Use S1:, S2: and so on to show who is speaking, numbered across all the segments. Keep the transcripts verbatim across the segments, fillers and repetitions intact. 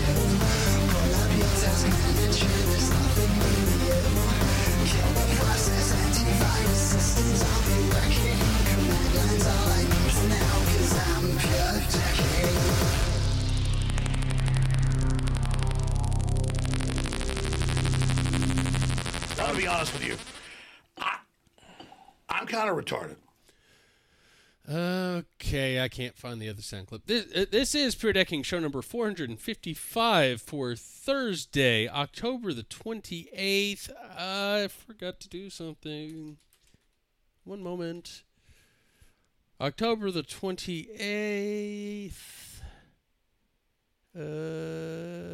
S1: I'll be honest with you. I, I'm kind of retarded.
S2: Okay, I can't find the other sound clip. This, uh, this is Pure Decking show number four hundred fifty-five for Thursday, October the twenty-eighth. I forgot to do something. One moment. October the twenty-eighth. Uh...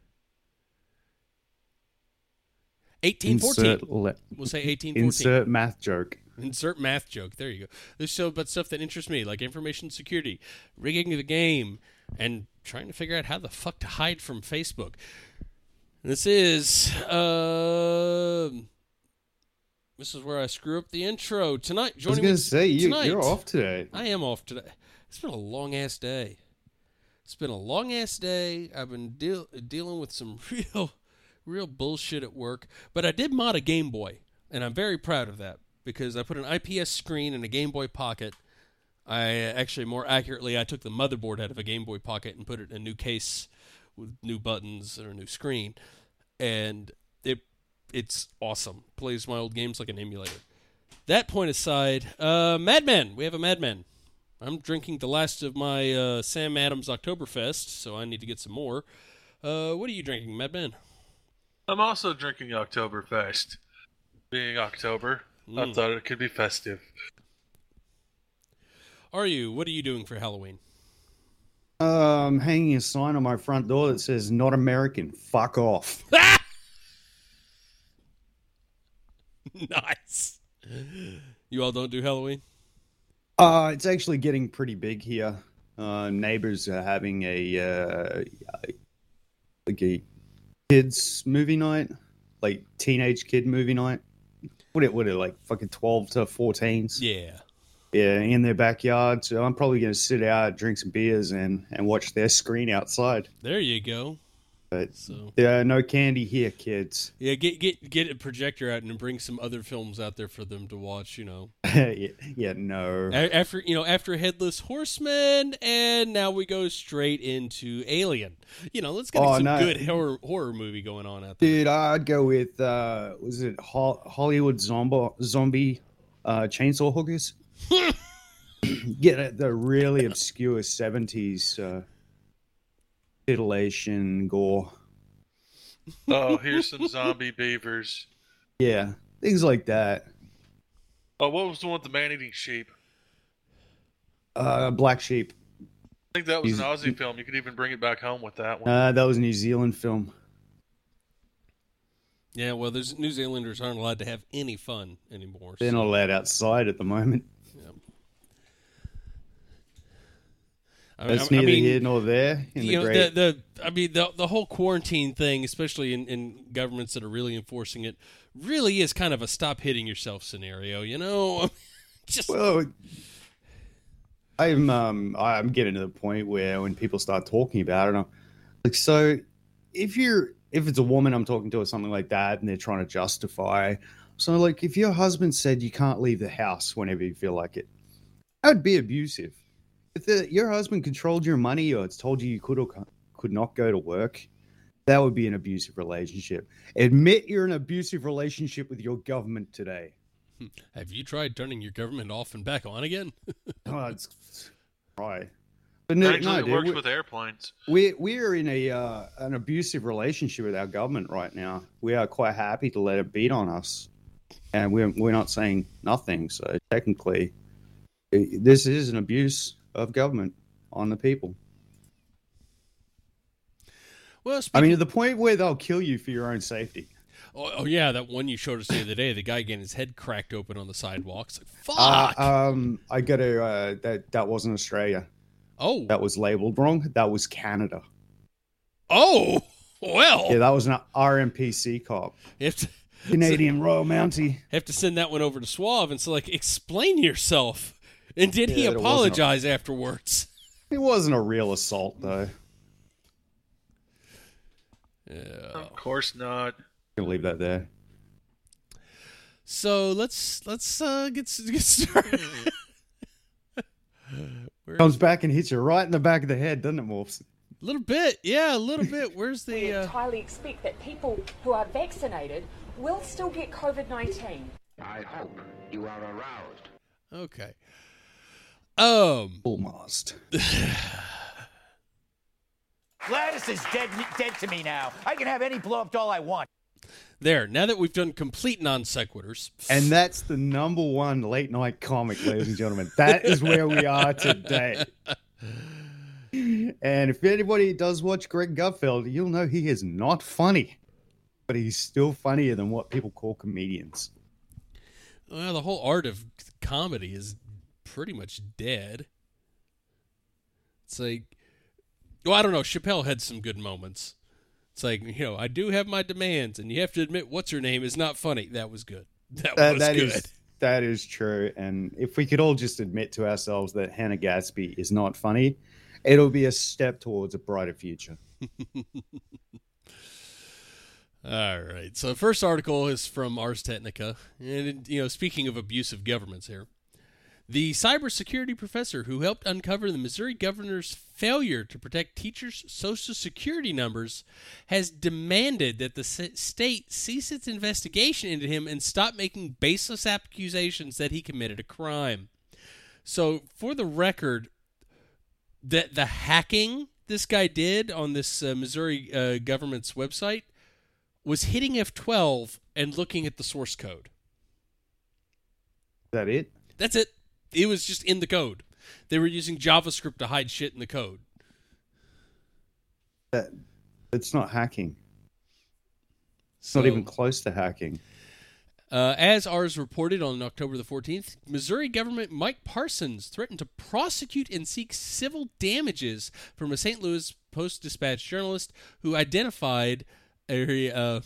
S2: eighteen fourteen.
S3: Le-
S2: we'll say eighteen fourteen.
S3: Insert math joke.
S2: Insert math joke. There you go. This show about stuff that interests me, like information security, rigging the game, and trying to figure out how the fuck to hide from Facebook. This is, uh, this is where I screw up the intro. Tonight,
S3: I was
S2: joining
S3: going
S2: me
S3: to say, you,
S2: tonight,
S3: you're off today.
S2: I am off today. It's been a long-ass day. It's been a long-ass day. I've been deal- dealing with some real... real bullshit at work, but I did mod a Game Boy, and I'm very proud of that because I put an I P S screen in a Game Boy Pocket. I actually, more accurately, I took the motherboard out of a Game Boy Pocket and put it in a new case with new buttons or a new screen, and it it's awesome. Plays my old games like an emulator. That point aside, uh, Mad Men. We have a Mad Men. I'm drinking the last of my uh, Sam Adams Oktoberfest, so I need to get some more. Uh, what are you drinking, Mad Men?
S4: I'm also drinking Oktoberfest. Being October, mm. I thought it could be festive.
S2: Are you? What are you doing for Halloween?
S3: Um, hanging a sign on my front door that says, "Not American, fuck off."
S2: Nice. You all don't do Halloween?
S3: Uh, it's actually getting pretty big here. Uh, neighbors are having a, uh, like a kids movie night, like teenage kid movie night. What it, what it, like fucking twelve to fourteens?
S2: Yeah.
S3: Yeah, in their backyard. So I'm probably going to sit out, drink some beers, and, and watch their screen outside.
S2: There you go.
S3: But
S2: so
S3: yeah, no candy here, kids.
S2: Yeah, get get get a projector out and bring some other films out there for them to watch. You know.
S3: yeah, yeah, no.
S2: After you know, after Headless Horseman, and now we go straight into Alien. You know, let's get
S3: oh,
S2: some
S3: no.
S2: good horror horror movie going on out there.
S3: Dude, I'd go with uh, was it Ho- Hollywood zombie zombie uh, chainsaw hookers? Get the really obscure seventies. Uh, Titillation, gore.
S4: Oh, here's some zombie beavers.
S3: Yeah, things like that.
S4: Oh, what was the one with the man-eating sheep?
S3: Uh, Black Sheep.
S4: I think that was
S3: He's,
S4: an Aussie film. You could even bring it back home with that one.
S3: Uh, that was a New Zealand film.
S2: Yeah, well, there's New Zealanders aren't allowed to have any fun anymore.
S3: They're
S2: so.
S3: not allowed outside at the moment.
S2: Yeah.
S3: That's
S2: I,
S3: neither
S2: I mean,
S3: here nor there. In
S2: you
S3: the
S2: know,
S3: great...
S2: the, the I mean, the the whole quarantine thing, especially in, in governments that are really enforcing it, really is kind of a stop hitting yourself scenario. You know, just
S3: well, I'm um I'm getting to the point where when people start talking about it, I'm like, so if you're if it's a woman I'm talking to or something like that, and they're trying to justify, so like if your husband said you can't leave the house whenever you feel like it, that would be abusive. If the, your husband controlled your money or it's told you you could or could not go to work, that would be an abusive relationship. Admit you're in an abusive relationship with your government today.
S2: Have you tried turning your government off and back on again?
S3: Oh, it's right. But no,
S4: Actually,
S3: no,
S4: it
S3: dude,
S4: works
S3: we,
S4: with airplanes.
S3: we we're in a uh, an abusive relationship with our government right now. We are quite happy to let it beat on us, and we're we're not saying nothing. So technically, it, this is an abuse of government on the people.
S2: Well,
S3: I mean, to the point where they'll kill you for your own safety.
S2: Oh, oh yeah, that one you showed us the other day. The guy getting his head cracked open on the sidewalk. It's like, fuck.
S3: Uh, um, I got to. Uh, that that wasn't Australia.
S2: Oh,
S3: that was labeled wrong. That was Canada.
S2: Oh, well.
S3: Yeah, that was an R M P C cop.
S2: You have to,
S3: Canadian
S2: so,
S3: Royal Mountie.
S2: Have to send that one over to Suave and so like explain yourself. And did
S3: yeah,
S2: he apologize
S3: a,
S2: afterwards?
S3: It wasn't a real assault, though.
S2: Yeah.
S4: Of course not.
S3: Gonna leave that there.
S2: So let's let's uh, get get started.
S3: Comes back and hits you right in the back of the head, doesn't it, Morphs?
S2: A little bit, yeah, a little bit. Where's the?
S5: We
S2: Uh...
S5: entirely expect that people who are vaccinated will still get COVID nineteen.
S6: I hope you are aroused.
S2: Okay. Um.
S3: Almost.
S7: Gladys is dead, dead to me now. I can have any blow up doll I want.
S2: There. Now that we've done complete non sequiturs,
S3: And that's the number one late night comic, ladies and gentlemen. That is where we are today. And if anybody does watch Greg Gutfeld, you'll know he is not funny, but he's still funnier than what people call comedians.
S2: well, the whole art of comedy is pretty much dead. It's like, well, I don't know. Chappelle had some good moments. It's like, you know, I do have my demands, and you have to admit, what's her name is not funny. That was good. That,
S3: That,
S2: was
S3: that
S2: good.
S3: is that is true. And if we could all just admit to ourselves that Hannah Gatsby is not funny, it'll be a step towards a brighter future.
S2: All right. So the first article is from Ars Technica, and you know, speaking of abusive governments here, the cybersecurity professor who helped uncover the Missouri governor's failure to protect teachers' social security numbers has demanded that the s- state cease its investigation into him and stop making baseless accusations that he committed a crime. So, for the record, that the hacking this guy did on this uh, Missouri uh, government's website was hitting F twelve and looking at the source code.
S3: Is that it?
S2: That's it. It was just in the code. They were using JavaScript to hide shit in the code.
S3: That it's not hacking. It's
S2: So,
S3: not even close to hacking.
S2: Uh, as ours reported on October the fourteenth, Missouri Government Mike Parsons threatened to prosecute and seek civil damages from a Saint Louis Post-Dispatch journalist who identified a, uh,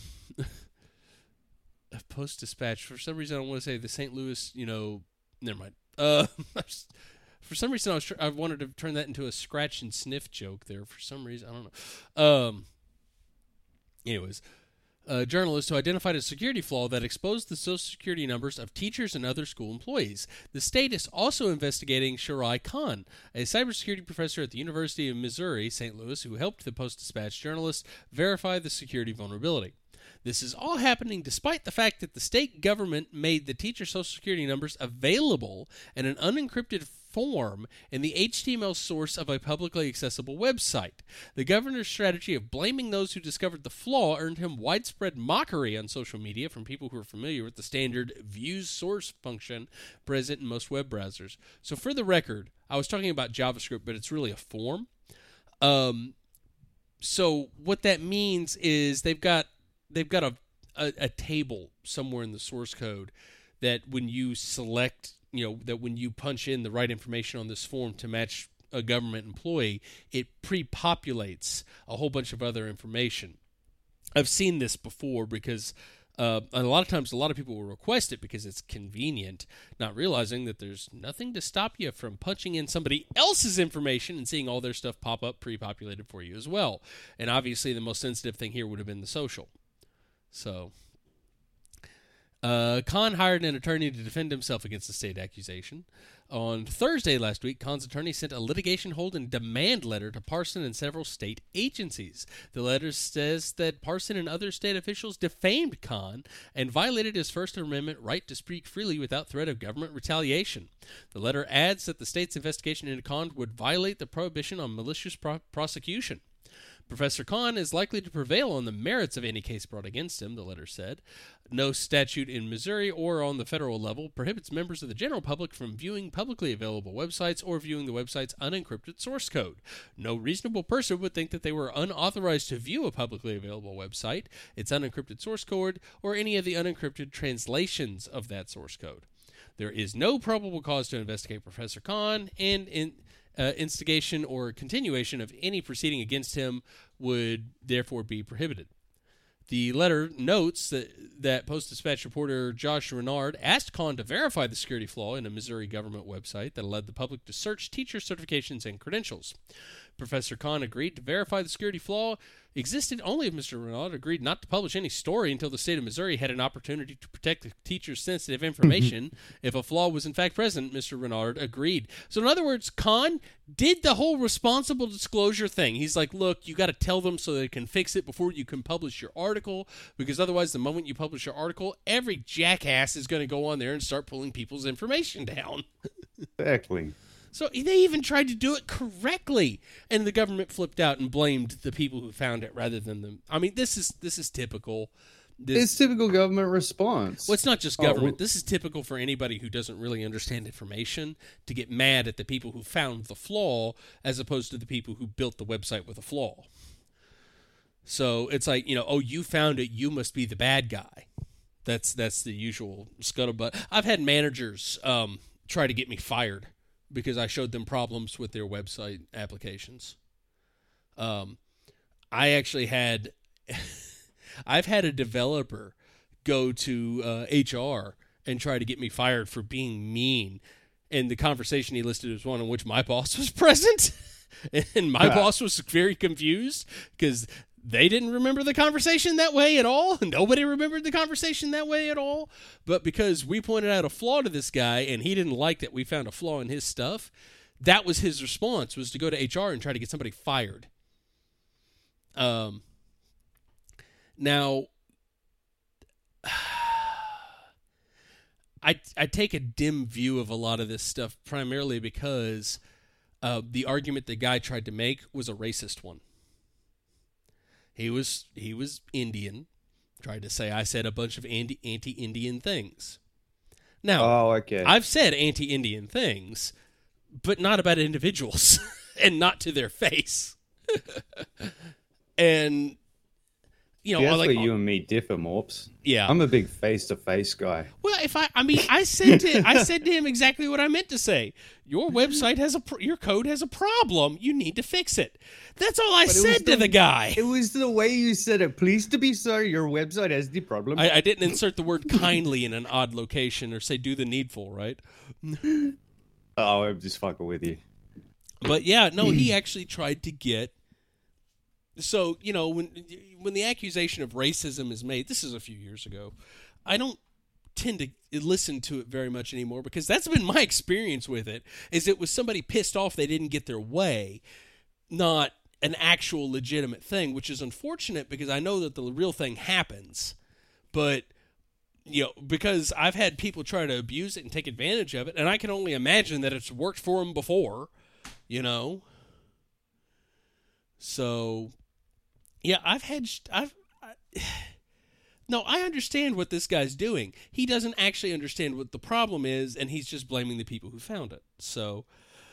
S2: a Post-Dispatch. For some reason, I want to say the Saint Louis, you know, never mind. Uh, for some reason, I was tr- I wanted to turn that into a scratch and sniff joke there. For some reason, I don't know. Um. Anyways, a journalist who identified a security flaw that exposed the social security numbers of teachers and other school employees. The state is also investigating Shirai Khan, a cybersecurity professor at the University of Missouri, Saint Louis, who helped the Post-Dispatch journalist verify the security vulnerability. This is all happening despite the fact that the state government made the teacher social security numbers available in an unencrypted form in the H T M L source of a publicly accessible website. The governor's strategy of blaming those who discovered the flaw earned him widespread mockery on social media from people who are familiar with the standard views source function present in most web browsers. So for the record, I was talking about JavaScript, but it's really a form. Um, so what that means is they've got they've got a, a, a table somewhere in the source code that when you select, you know, that when you punch in the right information on this form to match a government employee, it pre-populates a whole bunch of other information. I've seen this before because uh, a lot of times a lot of people will request it because it's convenient, not realizing that there's nothing to stop you from punching in somebody else's information and seeing all their stuff pop up pre-populated for you as well. And obviously the most sensitive thing here would have been the social. So, uh, Khan hired an attorney to defend himself against the state accusation. On Thursday last week, Khan's attorney sent a litigation hold and demand letter to Parson and several state agencies. The letter says that Parson and other state officials defamed Khan and violated his First Amendment right to speak freely without threat of government retaliation. The letter adds that the state's investigation into Khan would violate the prohibition on malicious pro- prosecution. Professor Khan is likely to prevail on the merits of any case brought against him, the letter said. No statute in Missouri or on the federal level prohibits members of the general public from viewing publicly available websites or viewing the website's unencrypted source code. No reasonable person would think that they were unauthorized to view a publicly available website, its unencrypted source code, or any of the unencrypted translations of that source code. There is no probable cause to investigate Professor Khan, and in Uh, instigation or continuation of any proceeding against him would therefore be prohibited. The letter notes that, that Post-Dispatch reporter Josh Renard asked Khan to verify the security flaw in a Missouri government website that allowed the public to search teacher certifications and credentials. Professor Khan agreed to verify the security flaw existed only if Mister Renaud agreed not to publish any story until the state of Missouri had an opportunity to protect the teacher's sensitive information. If a flaw was in fact present, Mister Renaud agreed. So in other words, Khan did the whole responsible disclosure thing. He's like, look, you got to tell them so they can fix it before you can publish your article, because otherwise the moment you publish your article, every jackass is going to go on there and start pulling people's information down.
S3: Exactly.
S2: So they even tried to do it correctly, and the government flipped out and blamed the people who found it rather than them. I mean, this is this is typical. This,
S3: It's typical government response.
S2: well, it's not just
S3: Oh,
S2: government.
S3: well-
S2: This is typical for anybody who doesn't really understand information to get mad at the people who found the flaw as opposed to the people who built the website with a flaw. So it's like, you know, oh, you found it, you must be the bad guy. That's that's the usual scuttlebutt. I've had managers um, try to get me fired because I showed them problems with their website applications. Um, I actually had, I've had a developer go to uh, H R and try to get me fired for being mean. And the conversation he listed was one in which my boss was present. And my boss was very confused because they didn't remember the conversation that way at all. Nobody remembered the conversation that way at all. But because we pointed out a flaw to this guy and he didn't like that we found a flaw in his stuff, that was his response, was to go to H R and try to get somebody fired. Um. Now, I I take a dim view of a lot of this stuff primarily because uh, the argument the guy tried to make was a racist one. He was he was Indian, tried to say I said a bunch of anti anti-Indian things. Now,
S3: Oh, okay.
S2: I've said anti-Indian things, but not about individuals and not to their face. And you know,
S3: Yeah, that's
S2: like
S3: where you and me differ, Morps.
S2: yeah.
S3: I'm a big face-to-face guy.
S2: Well, if I, I mean, I said to, I said to him exactly what I meant to say. Your website has a, pr- your code has a problem. You need to fix it. That's all I
S3: But it was
S2: said to the guy.
S3: It was the way you said it. Pleased to be sorry, your website has the problem.
S2: I, I didn't insert the word kindly in an odd location or say do the needful, right?
S3: oh, I'm just fucking with you.
S2: But yeah, no, he actually tried to get. So, you know, when when the accusation of racism is made, this is a few years ago, I don't tend to listen to it very much anymore because that's been my experience with it, is it was somebody pissed off they didn't get their way, not an actual legitimate thing, which is unfortunate because I know that the real thing happens. But, you know, because I've had people try to abuse it and take advantage of it, and I can only imagine that it's worked for them before, you know? So, yeah, I've had, I've, I, no, I understand what this guy's doing. He doesn't actually understand what the problem is, and he's just blaming the people who found it. So,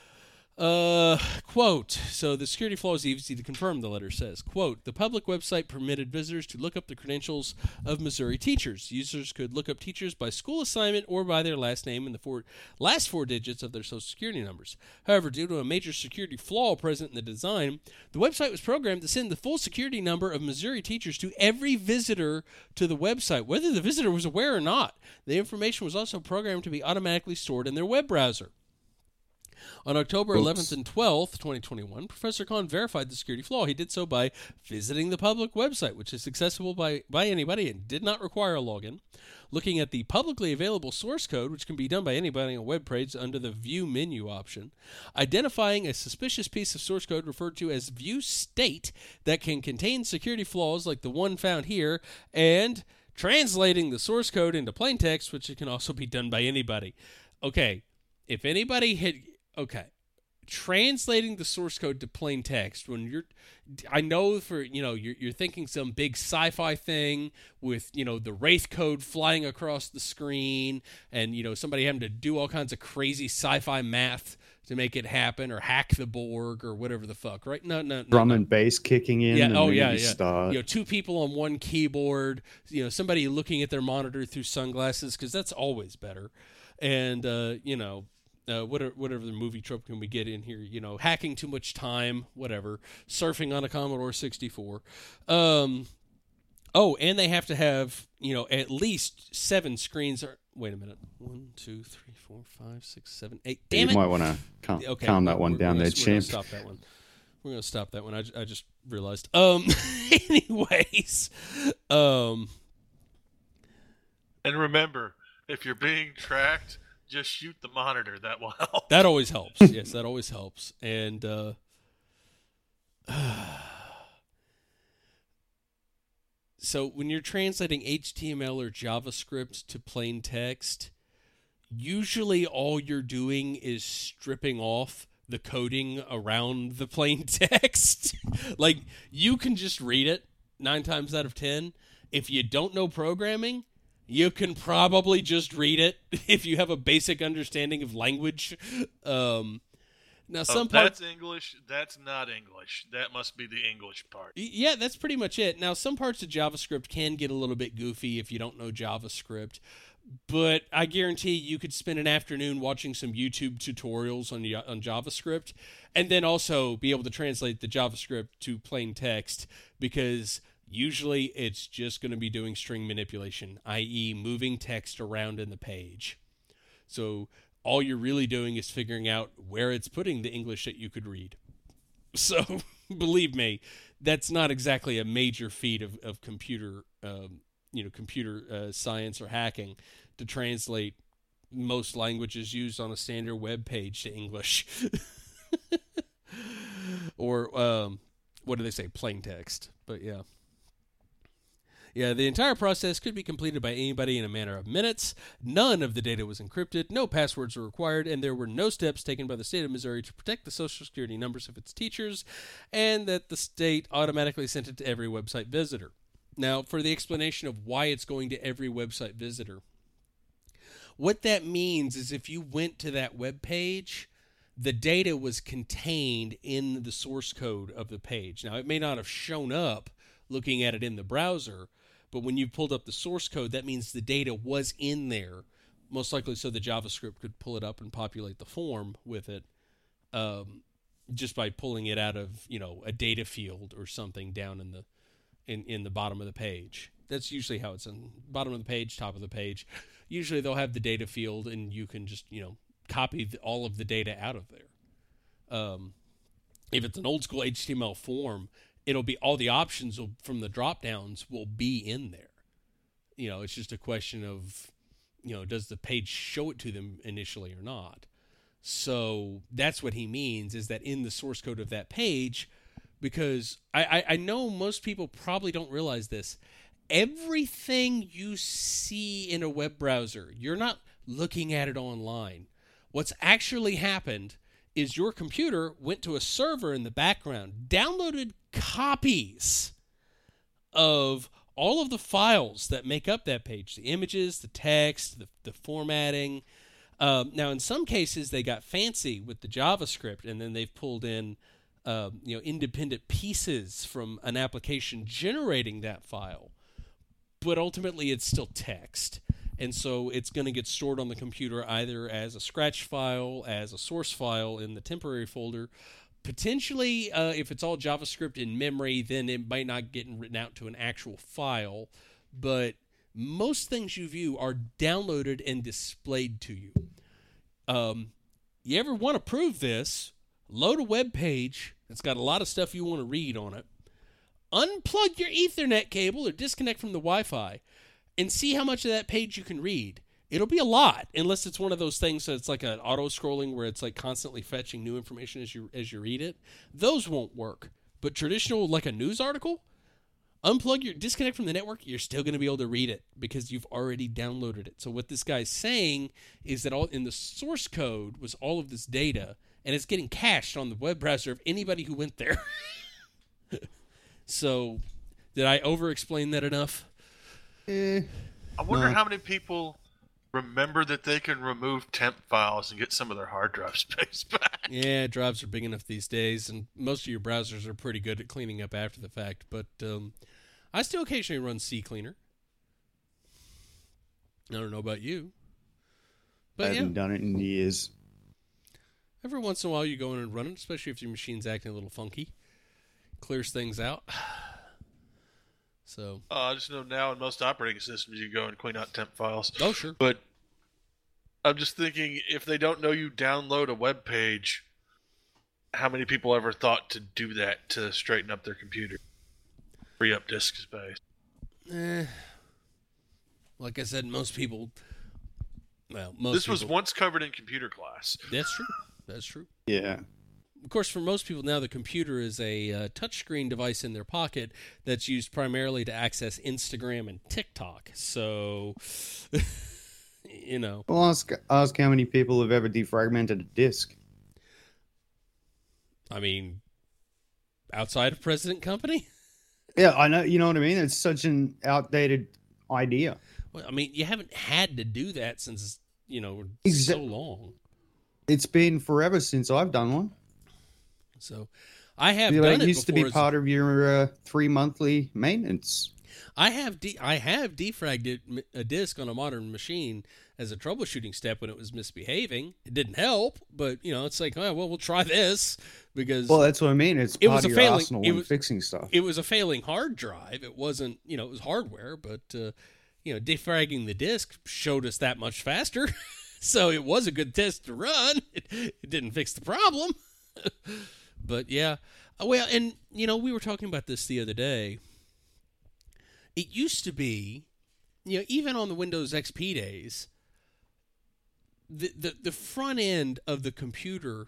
S2: uh, quote, so the security flaw is easy to confirm, the letter says. Quote, the public website permitted visitors to look up the credentials of Missouri teachers. Users could look up teachers by school assignment or by their last name and the four, last four digits of their social security numbers. However, due to a major security flaw present in the design, the website was programmed to send the full security number of Missouri teachers to every visitor to the website, whether the visitor was aware or not. The information was also programmed to be automatically stored in their web browser. On October eleventh and twelfth, twenty twenty-one, Professor Khan verified the security flaw. He did so by visiting the public website, which is accessible by, by anybody and did not require a login, looking at the publicly available source code, which can be done by anybody on a web page under the View menu option, identifying a suspicious piece of source code referred to as View State that can contain security flaws like the one found here, and translating the source code into plain text, which can also be done by anybody. Okay, if anybody had... Okay, translating the source code to plain text, when you're, I know for, you know, you're, you're thinking some big sci-fi thing with, you know, the Wraith code flying across the screen and, you know, somebody having to do all kinds of crazy sci-fi math to make it happen, or hack the Borg or whatever the fuck, right? No, no, no.
S3: Drum
S2: no.
S3: and bass kicking in.
S2: Yeah.
S3: And
S2: Oh,
S3: then
S2: yeah,
S3: you
S2: yeah.
S3: Start.
S2: You know, two people on one keyboard. You know, somebody looking at their monitor through sunglasses, because that's always better. And uh, you know, uh, whatever whatever the movie trope can we get in here? You know, hacking too much time, whatever. Surfing on a Commodore sixty-four. Um, oh, and they have to have, you know, at least seven screens. Or wait a minute, one, two, three, four, five, six, seven, eight. Damn
S3: you
S2: it!
S3: might want to calm,
S2: Okay,
S3: calm that
S2: we're-
S3: one
S2: we're
S3: down
S2: gonna-
S3: there,
S2: we're gonna
S3: champ.
S2: Stop that one. we're gonna stop that one. I, I just realized. Um, anyways, um,
S4: And remember, if you're being tracked, just shoot the monitor. That will help.
S2: that always helps. Yes, that always helps. And uh, so when you're translating H T M L or JavaScript to plain text, usually all you're doing is stripping off the coding around the plain text. Like, you can just read it nine times out of ten. If you don't know programming, you can probably just read it if you have a basic understanding of language. Um, now, some
S4: oh,
S2: parts...
S4: That's English. That's not English. That must be the English part.
S2: Yeah, that's pretty much it. Now, some parts of JavaScript can get a little bit goofy if you don't know JavaScript. But I guarantee you could spend an afternoon watching some YouTube tutorials on on JavaScript, and then also be able to translate the JavaScript to plain text, because usually it's just going to be doing string manipulation, that is moving text around in the page. So all you're really doing is figuring out where it's putting the English that you could read. So believe me, that's not exactly a major feat of, of computer um, you know, computer uh, science or hacking to translate most languages used on a standard web page to English. Or, um, what do they say? Plain text. But yeah. Yeah, the entire process could be completed by anybody in a matter of minutes. None of the data was encrypted, no passwords were required, and there were no steps taken by the state of Missouri to protect the Social Security numbers of its teachers, and that the state automatically sent it to every website visitor. Now, for the explanation of why it's going to every website visitor, what that means is if you went to that web page, the data was contained in the source code of the page. Now, it may not have shown up looking at it in the browser, but when you pulled up the source code, that means the data was in there, most likely so the JavaScript could pull it up and populate the form with it, um, just by pulling it out of, you know, a data field or something down in the in, in the bottom of the page. That's usually how it's in bottom of the page, top of the page. Usually they'll have the data field, and you can just, you know, copy the, all of the data out of there. Um, if it's an old school H T M L form, it'll be all the options will, from the drop downs will be in there. You know, it's just a question of, you know, does the page show it to them initially or not? So that's what he means, is that in the source code of that page, because I, I, I know most people probably don't realize this. Everything you see in a web browser, you're not looking at it online. What's actually happened is your computer went to a server in the background, downloaded copies of all of the files that make up that page, the images, the text, the, the formatting. Um, now, in some cases, they got fancy with the JavaScript, and then they've pulled in um, you know, independent pieces from an application generating that file. But ultimately, it's still text. And so it's going to get stored on the computer either as a scratch file, as a source file in the temporary folder. Potentially, uh, if it's all JavaScript in memory, then it might not get written out to an actual file. But most things you view are downloaded and displayed to you. Um, you ever want to prove this? Load a web page that's got a lot of stuff you want to read on it. Unplug your Ethernet cable or disconnect from the Wi-Fi and see how much of that page you can read. It'll be a lot, unless it's one of those things that's like an auto-scrolling where it's like constantly fetching new information as you as you read it. Those won't work. But traditional, like a news article, unplug your, disconnect from the network, you're still going to be able to read it because you've already downloaded it. So what this guy's saying is that all in the source code was all of this data, and it's getting cached on the web browser of anybody who went there. So, did I over-explain that enough?
S3: Eh,
S4: I wonder
S3: no.
S4: how many people remember that they can remove temp files and get some of their hard drive space back.
S2: Yeah, drives are big enough these days, and most of your browsers are pretty good at cleaning up after the fact. But um, I still occasionally run CCleaner. I don't know about you. But
S3: I haven't
S2: yeah,
S3: done it in years.
S2: every once in a while you go in and run it, especially if your machine's acting a little funky. Clears things out. So.
S4: Uh, I just know now in most operating systems you go and clean out temp files.
S2: Oh, sure.
S4: But I'm just thinking, if they don't know you download a web page, how many people ever thought to do that to straighten up their computer, free up disk space?
S2: Eh, like I said, most people. Well, most.
S4: This
S2: people,
S4: was once covered in computer class.
S2: That's true. That's true.
S3: Yeah.
S2: Of course, for most people now, the computer is a uh, touchscreen device in their pocket that's used primarily to access Instagram and TikTok. So, you know.
S3: Well, ask ask how many people have ever defragmented a disk.
S2: I mean, outside of President Company?
S3: Yeah, I know. You know what I mean? It's such an outdated idea.
S2: Well, I mean, you haven't had to do that since, you know,
S3: Exa-
S2: so long.
S3: It's been forever since I've done one.
S2: So, I have
S3: You know,
S2: done
S3: it
S2: it
S3: used to
S2: before
S3: be
S2: as-
S3: part of your uh, three monthly maintenance.
S2: I have de- I have defragged it, a disk on a modern machine as a troubleshooting step when it was misbehaving. It didn't help, but you know, it's like, oh, well, we'll try this because
S3: Well, that's what I mean. It's
S2: It
S3: part
S2: was
S3: of
S2: a
S3: your
S2: failing-
S3: arsenal
S2: it
S3: when
S2: was-
S3: fixing stuff.
S2: it was a failing hard drive. It wasn't, you know, it was hardware, but uh, you know, defragging the disk showed us that much faster. So it was a good test to run. It, it didn't fix the problem. But yeah, Uh, well, and you know, we were talking about this the other day. It used to be, you know, even on the Windows X P days, the the, the front end of the computer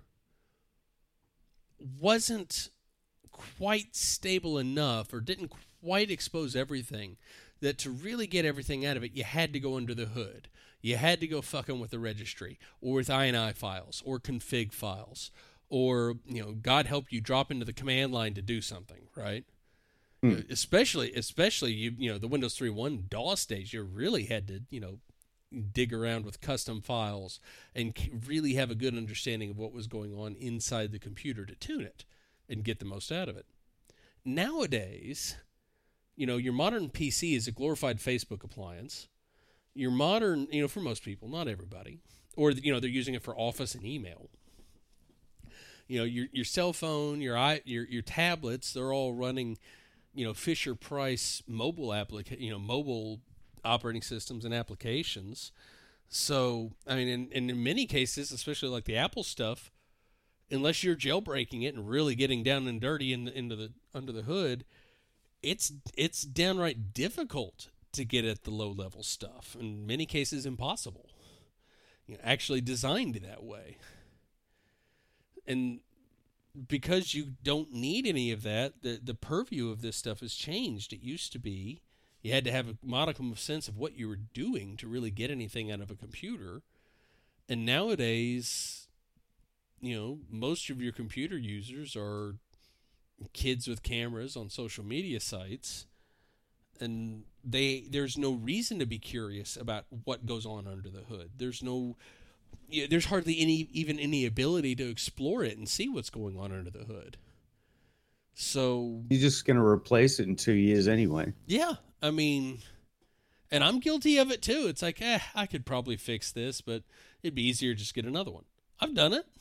S2: wasn't quite stable enough or didn't quite expose everything that to really get everything out of it, you had to go under the hood. You had to go fucking with the registry or with I N I files or config files or, you know, God help you drop into the command line to do something, right? You know, especially, especially you, you know, the Windows three point one DOS days, you really had to, you know, dig around with custom files and c- really have a good understanding of what was going on inside the computer to tune it and get the most out of it. Nowadays, you know, your modern P C is a glorified Facebook appliance. Your modern, you know, for most people, not everybody, or, you know, they're using it for office and email. You know, your your cell phone, your i your your tablets, they're all running, you know, Fisher Price mobile applica- you know, mobile operating systems and applications. So, I mean, in, in in many cases, especially like the Apple stuff, unless you're jailbreaking it and really getting down and dirty in the, into the under the hood, it's it's downright difficult to get at the low level stuff. In many cases, impossible. You know, actually designed that way. And because you don't need any of that, the the purview of this stuff has changed. It used to be you had to have a modicum of sense of what you were doing to really get anything out of a computer. And nowadays, you know, most of your computer users are kids with cameras on social media sites, and they there's no reason to be curious about what goes on under the hood. There's no Yeah, there's hardly any even any ability to explore it and see what's going on under the hood. So
S3: You're just going to replace it in two years anyway.
S2: yeah, I mean, and I'm guilty of it too. It's like, eh, I could probably fix this, but it'd be easier to just get another one. I've done it,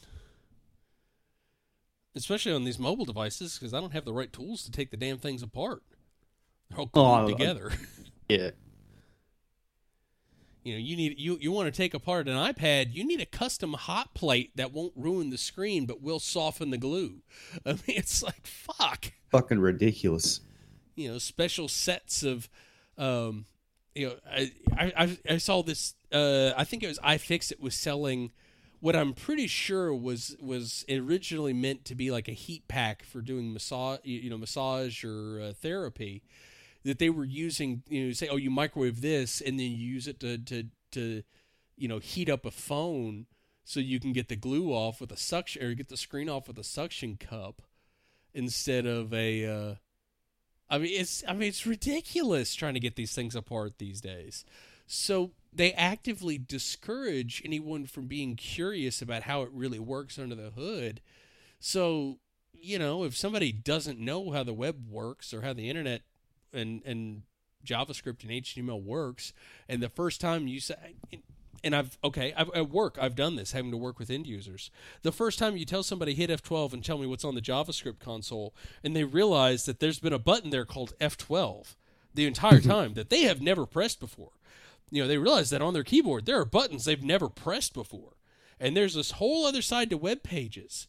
S2: especially on these mobile devices, because I don't have the right tools to take the damn things apart. They're all glued
S3: Oh, I-
S2: together.
S3: Yeah.
S2: You know, you need you you want to take apart an iPad, you need a custom hot plate that won't ruin the screen but will soften the glue. I mean, it's like, fuck.
S3: Fucking ridiculous.
S2: You know, special sets of, um, you know, I I I saw this. Uh, I think it was iFixit was selling what I'm pretty sure was was originally meant to be like a heat pack for doing massage, you know, massage or uh, therapy. That they were using, you know, say, oh, you microwave this, and then you use it to, to, to, you know, heat up a phone so you can get the glue off with a suction, or get the screen off with a suction cup instead of a. Uh, I mean, it's I mean, it's ridiculous trying to get these things apart these days. So they actively discourage anyone from being curious about how it really works under the hood. So, you know, if somebody doesn't know how the web works or how the internet and and JavaScript and H T M L works, and the first time you say, and I've okay I've, at work I've done this, having to work with end users. The first time you tell somebody hit F twelve and tell me what's on the JavaScript console, and they realize that there's been a button there called F twelve the entire time that they have never pressed before. You know, they realize that on their keyboard there are buttons they've never pressed before, and there's this whole other side to web pages.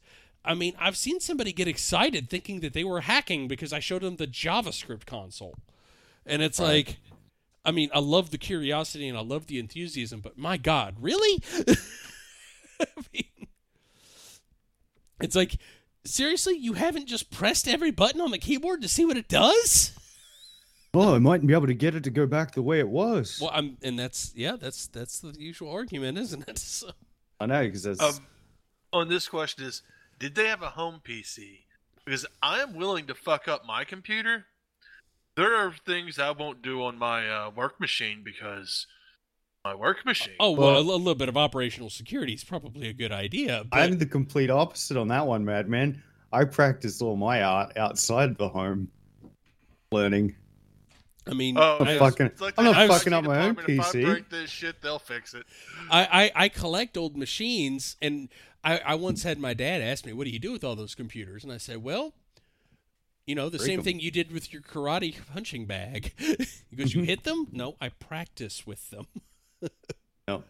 S2: I mean, I've seen somebody get excited thinking that they were hacking because I showed them the JavaScript console. And it's right. like, I mean, I love the curiosity and I love the enthusiasm, but my God, really? I mean, it's like, seriously, you haven't just pressed every button on the keyboard to see what it does?
S3: Oh, I mightn't be able to get it to go back the way it was.
S2: Well, I'm, and that's, yeah, that's that's the usual argument, isn't it? So.
S3: I know, because that's...
S4: Um, on this question is, did they have a home P C? Because I am willing to fuck up my computer. There are things I won't do on my uh, work machine because my work machine.
S2: Oh, well, well, a little bit of operational security is probably a good idea. But...
S3: I'm the complete opposite on that one, Madman. I practice all my art outside of the home learning.
S2: I mean,
S3: oh, I'm,
S2: I,
S3: fucking,
S4: like
S3: I'm not fucking up my own P C.
S4: If I break this shit, they'll fix it.
S2: I, I, I collect old machines, and I, I once had my dad ask me, what do you do with all those computers? And I said, well, you know, the
S3: Break
S2: same
S3: them.
S2: thing you did with your karate punching bag. He goes, you hit them? No, I practice with them.
S3: No.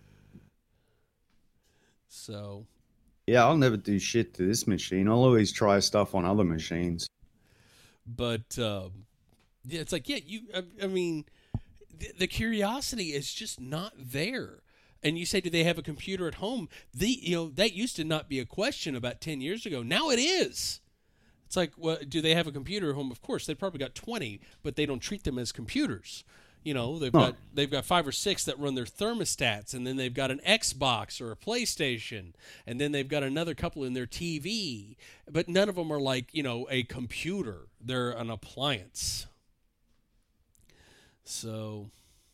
S2: So.
S3: Yeah, I'll never do shit to this machine. I'll always try stuff on other machines.
S2: But, um, yeah, it's like, yeah, you, I, I mean, the, the curiosity is just not there. And you say, do they have a computer at home? The, you know, that used to not be a question about ten years ago. Now it is. It's like, well, do they have a computer at home? Of course, they've probably got twenty, but they don't treat them as computers. You know, they've
S3: huh.
S2: got they've got five or six that run their thermostats, and then they've got an Xbox or a PlayStation, and then they've got another couple in their T V. But none of them are like, you know, a computer. They're an appliance. So,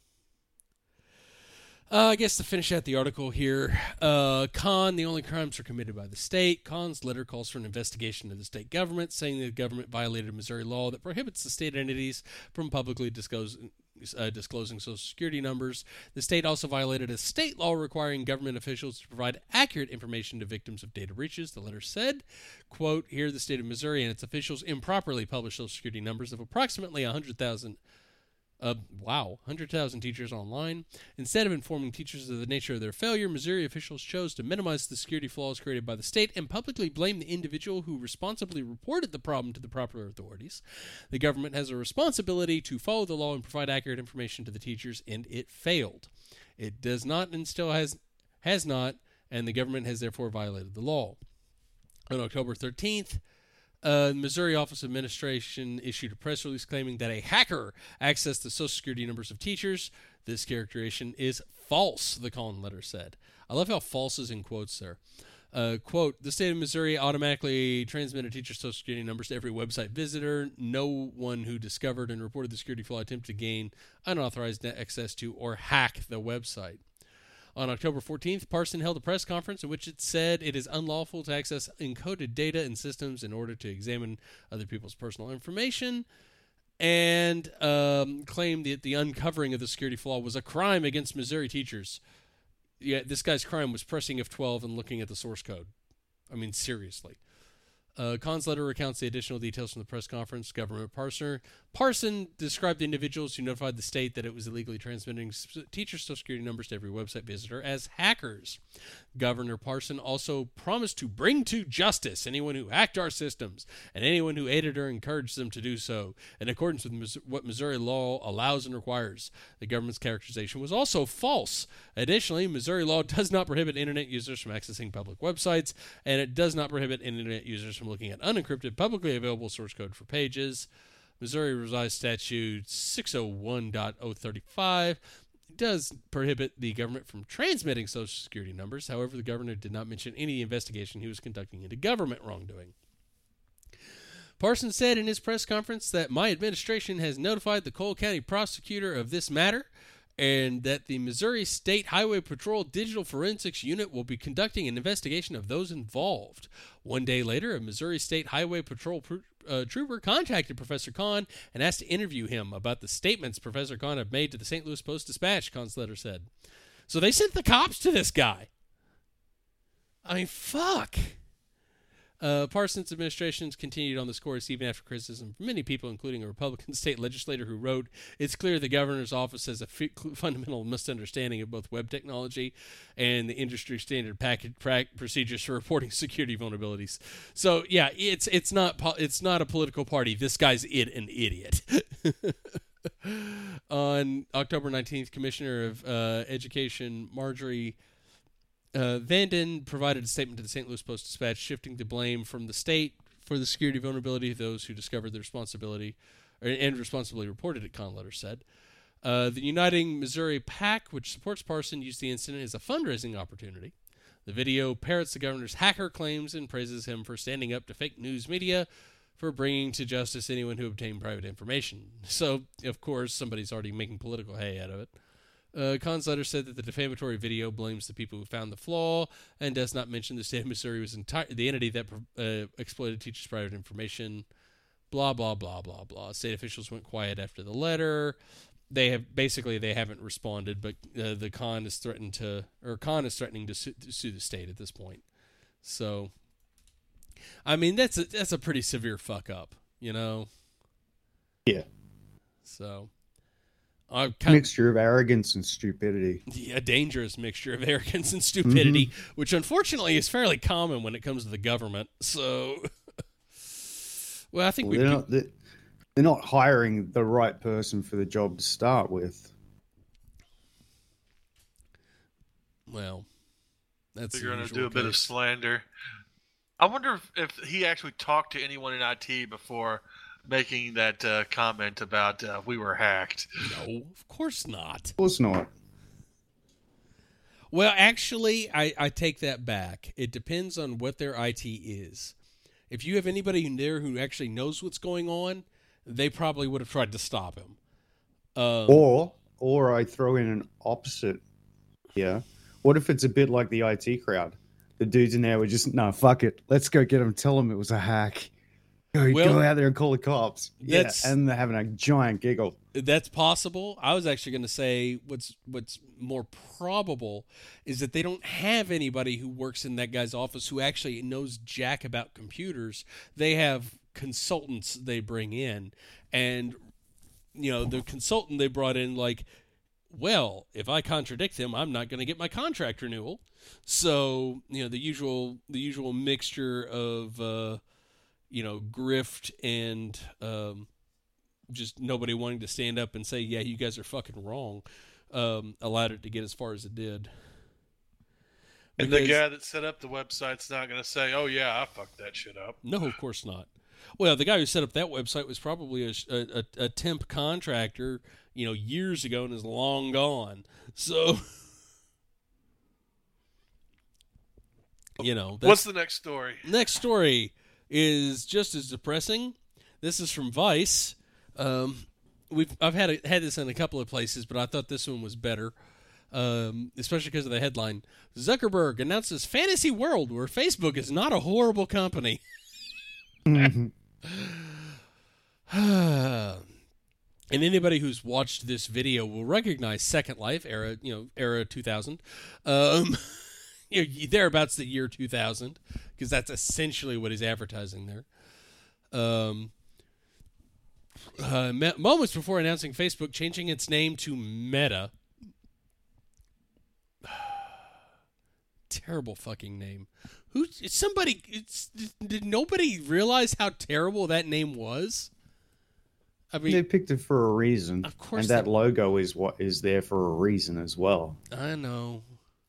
S2: uh, I guess to finish out the article here, uh, Khan, the only crimes are committed by the state. Khan's letter calls for an investigation of the state government, saying the government violated a Missouri law that prohibits the state entities from publicly disclosing, uh, disclosing Social Security numbers. The state also violated a state law requiring government officials to provide accurate information to victims of data breaches. The letter said, quote, here the state of Missouri and its officials improperly published Social Security numbers of approximately one hundred thousand Uh, wow, one hundred thousand teachers online. Instead of informing teachers of the nature of their failure, Missouri officials chose to minimize the security flaws created by the state and publicly blame the individual who responsibly reported the problem to the proper authorities. The government has a responsibility to follow the law and provide accurate information to the teachers, and it failed. It does not and still has, has not, and the government has therefore violated the law. On October thirteenth, Uh, the Missouri Office of Administration issued a press release claiming that a hacker accessed the Social Security numbers of teachers. This characterization is false, the Collin letter said. I love how false is in quotes there. Uh, quote, the state of Missouri automatically transmitted teachers' Social Security numbers to every website visitor. No one who discovered and reported the security flaw attempted to gain unauthorized net access to or hack the website. On October fourteenth, Parson held a press conference in which it said it is unlawful to access encoded data and systems in order to examine other people's personal information, and um, claimed that the uncovering of the security flaw was a crime against Missouri teachers. Yeah, this guy's crime was pressing F twelve and looking at the source code. I mean, seriously. Uh, Khan's letter recounts the additional details from the press conference. Governor Parson, Parson described the individuals who notified the state that it was illegally transmitting teachers' Social Security numbers to every website visitor as hackers. Governor Parson also promised to bring to justice anyone who hacked our systems and anyone who aided or encouraged them to do so, in accordance with Mis- what Missouri law allows and requires. The government's characterization was also false. Additionally, Missouri law does not prohibit Internet users from accessing public websites, and it does not prohibit Internet users from looking at unencrypted, publicly available source code for pages. Missouri Revised Statute six oh one point oh thirty-five does prohibit the government from transmitting Social Security numbers. However, the governor did not mention any investigation he was conducting into government wrongdoing. Parson said in his press conference that my administration has notified the Cole County prosecutor of this matter, and that the Missouri State Highway Patrol Digital Forensics Unit will be conducting an investigation of those involved. One day later, a Missouri State Highway Patrol pr- uh, trooper contacted Professor Khan and asked to interview him about the statements Professor Khan had made to the Saint Louis Post-Dispatch, Khan's letter said. So they sent the cops to this guy. I mean, fuck. Uh, Parsons' administration's continued on this course even after criticism from many people, including a Republican state legislator who wrote, "It's clear the governor's office has a f- fundamental misunderstanding of both web technology and the industry standard package pra- procedures for reporting security vulnerabilities." So yeah, it's it's not po- it's not a political party. This guy's it an idiot. On October nineteenth, Commissioner of uh, Education Marjorie Uh, Vanden provided a statement to the Saint Louis Post-Dispatch, shifting the blame from the state for the security vulnerability of those who discovered the responsibility or, and responsibly reported it, Conletter said. Uh, the Uniting Missouri PAC, which supports Parson, used the incident as a fundraising opportunity. The video parrots the governor's hacker claims and praises him for standing up to fake news media for bringing to justice anyone who obtained private information. So, of course, somebody's already making political hay out of it. Uh, Kahn's letter said that the defamatory video blames the people who found the flaw and does not mention the state of Missouri was enti- the entity that uh, exploited teachers' private information. Blah, blah, blah, blah, blah. State officials went quiet after the letter. They have basically they haven't responded, but uh, the Kahn is threatened to, or Kahn is threatening to sue, to sue the state at this point. So, I mean, that's a, that's a pretty severe fuck up, you know?
S3: Yeah.
S2: So. A kind
S3: mixture of arrogance and stupidity.
S2: Of, a dangerous mixture of arrogance and stupidity, mm-hmm. which unfortunately is fairly common when it comes to the government. So, well, I think
S3: well,
S2: we
S3: they're, not, they're, they're not hiring the right person for the job to start with.
S2: Well, that's
S4: they're going to do a
S2: case.
S4: bit of slander. I wonder if, if he actually talked to anyone in I T before making that uh, comment about uh, we were hacked.
S2: No, of course not.
S3: Of course not.
S2: Well, actually, I, I take that back. It depends on what their I T is. If you have anybody in there who actually knows what's going on, they probably would have tried to stop him. Um,
S3: or, or I throw in an opposite here. What if it's a bit like the I T crowd? The dudes in there were just, no, fuck it. Let's go get them. Tell them it was a hack. Go,
S2: well,
S3: go out there and call the cops. Yeah, and they're having a giant giggle.
S2: That's possible. I was actually going to say what's what's more probable is that they don't have anybody who works in that guy's office who actually knows jack about computers. They have consultants they bring in, and you know the consultant they brought in, like, well, if I contradict him, I'm not going to get my contract renewal. So you know the usual the usual mixture of. Uh, you know, grift and um, just nobody wanting to stand up and say, yeah, you guys are fucking wrong, um, allowed it to get as far as it did.
S4: And because, the guy that set up the website's not going to say, oh, yeah, I fucked that shit up.
S2: No, of course not. Well, the guy who set up that website was probably a, a, a temp contractor, you know, years ago and is long gone. So, you know.
S4: What's the next story?
S2: Next story is just as depressing. This is from Vice. Um, we've I've had a, had this in a couple of places, but I thought this one was better, um, especially because of the headline. Zuckerberg announces fantasy world where Facebook is not a horrible company. Mm-hmm. And anybody who's watched this video will recognize Second Life era, you know, era two thousand. Um, you know, thereabouts the year two thousand. Because that's essentially what he's advertising there. Um, uh, me- moments before announcing Facebook changing its name to Meta. Terrible fucking name. Who? Somebody? It's, did nobody realize how terrible that name was? I mean,
S3: they picked it for a reason.
S2: Of course,
S3: and that
S2: they,
S3: logo is what is there for a reason as well.
S2: I know.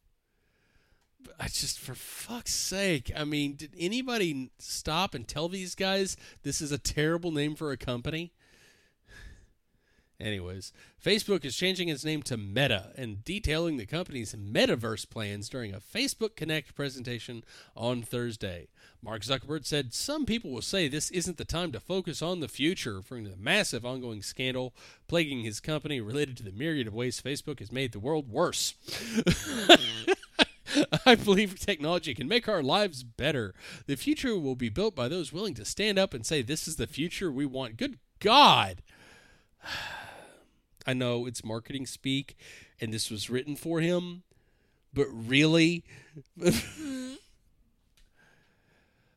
S2: I just, for fuck's sake, I mean, did anybody stop and tell these guys this is a terrible name for a company? Anyways, Facebook is changing its name to Meta and detailing the company's metaverse plans during a Facebook Connect presentation on Thursday. Mark Zuckerberg said some people will say this isn't the time to focus on the future, referring to the massive ongoing scandal plaguing his company related to the myriad of ways Facebook has made the world worse. I believe technology can make our lives better. The future will be built by those willing to stand up and say, this is the future we want. Good God. I know it's marketing speak, and this was written for him, but really?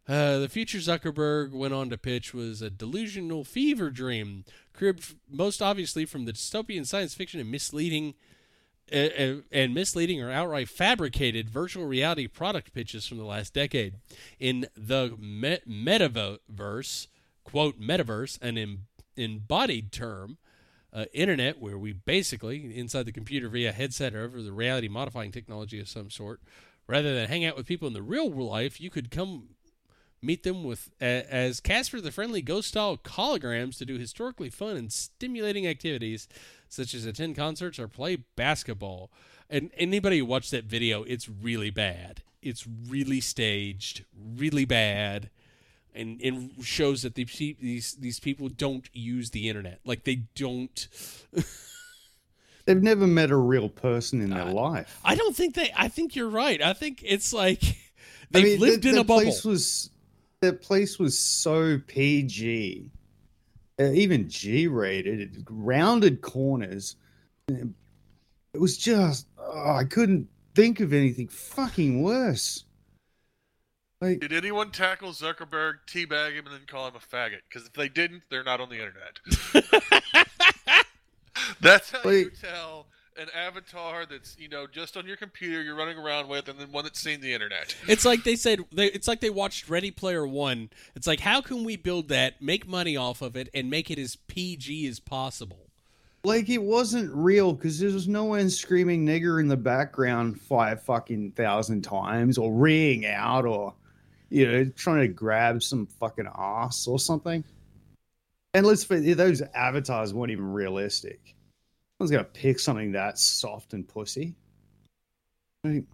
S2: Uh, the future Zuckerberg went on to pitch was a delusional fever dream, cribbed most obviously from the dystopian science fiction and misleading uh, and misleading or outright fabricated virtual reality product pitches from the last decade. In the me- metaverse, quote, metaverse, an em- embodied term, uh, internet, where we basically, inside the computer via headset or over the reality modifying technology of some sort, rather than hang out with people in the real life, you could come meet them with uh, as Casper the Friendly Ghost-style holograms to do historically fun and stimulating activities such as attend concerts or play basketball. And anybody who watched that video, it's really bad. It's really staged, really bad, and and shows that these these these people don't use the internet. Like they don't.
S3: They've never met a real person in their uh, life.
S2: I don't think they. I think you're right. I think it's like they've
S3: I mean,
S2: lived
S3: the,
S2: in
S3: the
S2: a bubble.
S3: Place was, that place was so P G, uh, even G-rated, rounded corners. It was just, oh, I couldn't think of anything fucking worse. Like,
S4: did anyone tackle Zuckerberg, teabag him, and then call him a faggot? Because if they didn't, they're not on the internet. That's how
S3: like,
S4: you tell an avatar that's, you know, just on your computer you're running around with, and then one that's seen the internet.
S2: It's like they said, they, it's like they watched Ready Player One. It's like, how can we build that, make money off of it, and make it as P G as possible?
S3: Like, it wasn't real because there was no one screaming nigger in the background five fucking thousand times or reeing out or, you know, trying to grab some fucking ass or something. And let's face, those avatars weren't even realistic. I was going to pick something that soft and pussy. Like,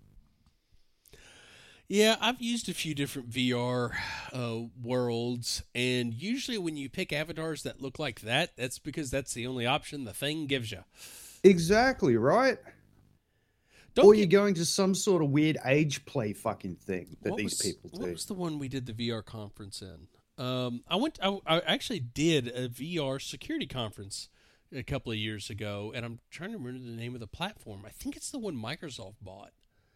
S2: yeah, I've used a few different V R uh, worlds, and usually when you pick avatars that look like that, that's because that's the only option the thing gives you.
S3: Exactly, right?
S2: Don't
S3: or
S2: get,
S3: you're going to some sort of weird age play fucking thing that these
S2: was,
S3: people do.
S2: What was the one we did the V R conference in? Um, I went. I, I actually did a V R security conference a couple of years ago, and I'm trying to remember the name of the platform. I think it's the one Microsoft bought.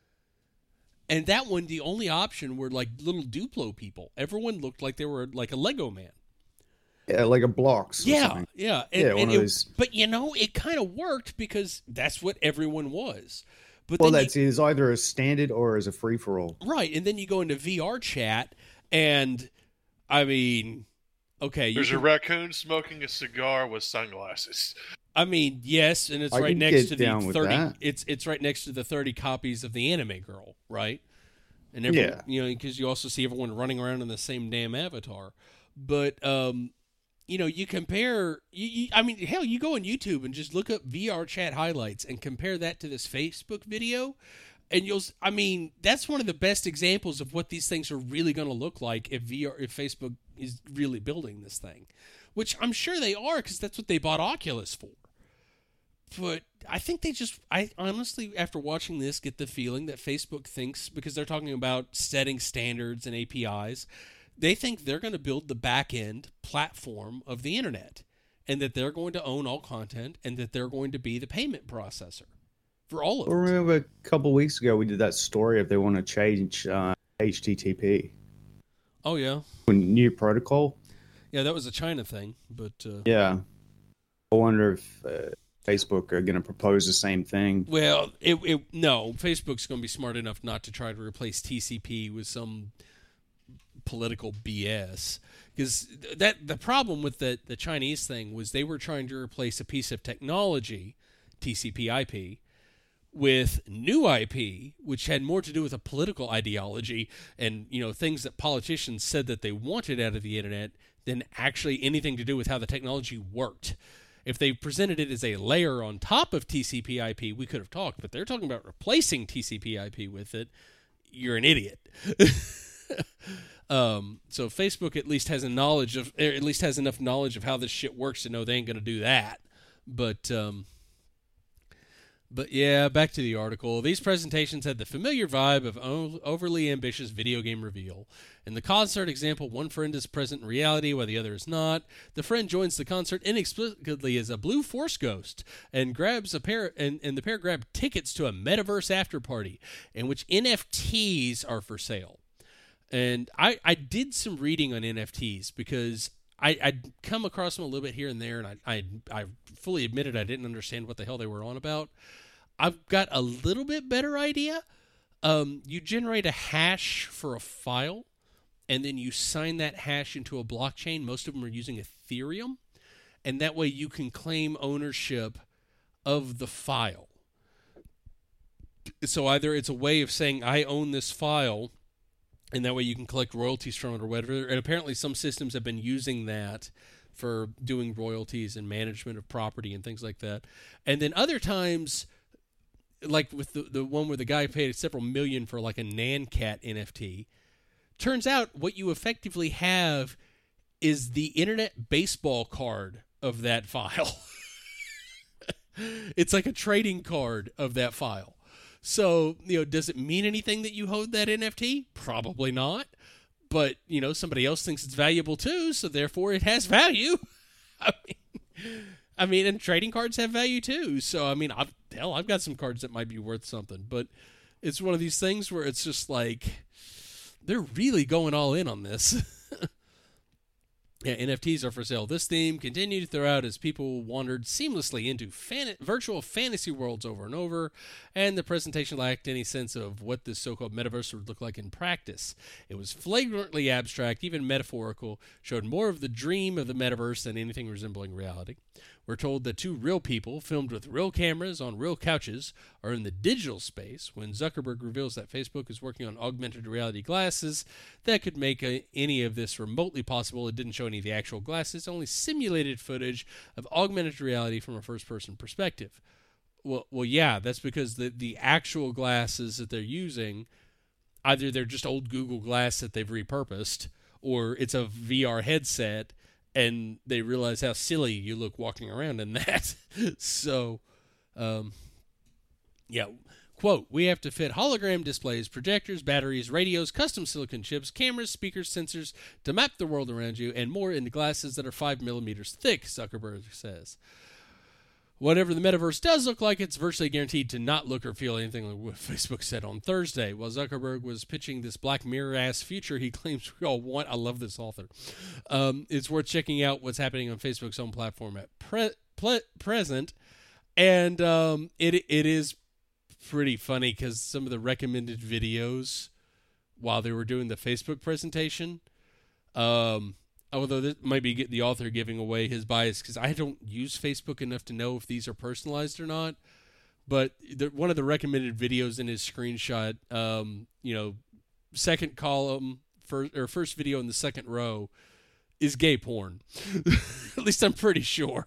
S2: And that one, the only option were like little Duplo people. Everyone looked like they were like a Lego man.
S3: Yeah, like a blocks. Or
S2: yeah,
S3: something.
S2: yeah, and,
S3: yeah.
S2: And
S3: One
S2: it,
S3: of those.
S2: But you know, it kind of worked because that's what everyone was. But
S3: Well,
S2: then
S3: that's
S2: you,
S3: is either a standard or as a free for all.
S2: Right, and then you go into V R chat, and I mean, okay, you
S4: there's
S2: can,
S4: a raccoon smoking a cigar with sunglasses.
S2: I mean, yes, and it's
S3: I
S2: right
S3: can
S2: next
S3: get
S2: to the
S3: down with
S2: thirty.
S3: that.
S2: It's it's right next to the thirty copies of the Anime Girl, right? And everyone,
S3: Yeah.
S2: you know, because you also see everyone running around in the same damn avatar. But um, you know, you compare. You, you, I mean, hell, you go on YouTube and just look up V R chat highlights and compare that to this Facebook video, and you'll. I mean, that's one of the best examples of what these things are really going to look like if V R, if Facebook is really building this thing, which I'm sure they are because that's what they bought Oculus for. But I think they just, I honestly, after watching this, get the feeling that Facebook thinks, because they're talking about setting standards and A P Is, they think they're going to build the back-end platform of the internet, and that they're going to own all content, and that they're going to be the payment processor for all of
S3: I
S2: it.
S3: remember a couple of weeks ago we did that story if they want to change uh, H T T P.
S2: Oh, yeah.
S3: New protocol.
S2: Yeah, that was a China thing, but... Uh,
S3: Yeah. I wonder if uh, Facebook are going to propose the same thing.
S2: Well, it, it no, Facebook's going to be smart enough not to try to replace T C P with some political B S, because that the problem with the the Chinese thing was they were trying to replace a piece of technology, T C P I P, with new I P, which had more to do with a political ideology and, you know, things that politicians said that they wanted out of the internet than actually anything to do with how the technology worked. If they presented it as a layer on top of T C P I P, we could have talked, but they're talking about replacing T C P I P with it. You're an idiot. um, so Facebook at least has a knowledge of, or at least has enough knowledge of how this shit works to know they ain't going to do that. But, um, But yeah, back to the article. These presentations had the familiar vibe of o- overly ambitious video game reveal. In the concert example, one friend is present in reality while the other is not. The friend joins the concert inexplicably as a blue force ghost and grabs a pair and, and the pair grab tickets to a metaverse after party in which N F Ts are for sale. And I, I did some reading on N F Ts because I, I'd come across them a little bit here and there, and I, I, I fully admitted I didn't understand what the hell they were on about. I've got a little bit better idea. Um, you generate a hash for a file, and then you sign that hash into a blockchain. Most of them are using Ethereum, and that way you can claim ownership of the file. So either it's a way of saying, I own this file, and that way you can collect royalties from it or whatever. And apparently some systems have been using that for doing royalties and management of property and things like that. And then other times, like with the, the one where the guy paid several million for like a NanCat N F T, turns out what you effectively have is the internet baseball card of that file. It's like a trading card of that file. So, you know, does it mean anything that you hold that N F T? Probably not. But, you know, somebody else thinks it's valuable too, so therefore it has value. I mean, I mean, and trading cards have value too. So, I mean, I've, hell, I've got some cards that might be worth something. But it's one of these things where it's just like, they're really going all in on this. Yeah, N F Ts are for sale. This theme continued throughout as people wandered seamlessly into fan- virtual fantasy worlds over and over, and the presentation lacked any sense of what this so-called metaverse would look like in practice. It was flagrantly abstract, even metaphorical, showed more of the dream of the metaverse than anything resembling reality. We're told that two real people, filmed with real cameras on real couches, are in the digital space when Zuckerberg reveals that Facebook is working on augmented reality glasses that could make a, any of this remotely possible. It didn't show any of the actual glasses, only simulated footage of augmented reality from a first-person perspective. Well, well, yeah, that's because the, the actual glasses that they're using, either they're just old Google Glass that they've repurposed, or it's a V R headset, and they realize how silly you look walking around in that. So, um, yeah. Quote, we have to fit hologram displays, projectors, batteries, radios, custom silicon chips, cameras, speakers, sensors to map the world around you, and more into glasses that are five millimeters thick, Zuckerberg says. Whatever the metaverse does look like, it's virtually guaranteed to not look or feel anything like what Facebook said on Thursday. While Zuckerberg was pitching this Black Mirror-ass future he claims we all want, I love this author. Um, it's worth checking out what's happening on Facebook's own platform at pre- ple- present. And um, it it is pretty funny because some of the recommended videos while they were doing the Facebook presentation, um, although this might be the author giving away his bias because I don't use Facebook enough to know if these are personalized or not. But the, one of the recommended videos in his screenshot, um, you know, second column first, or first video in the second row is gay porn. At least I'm pretty sure.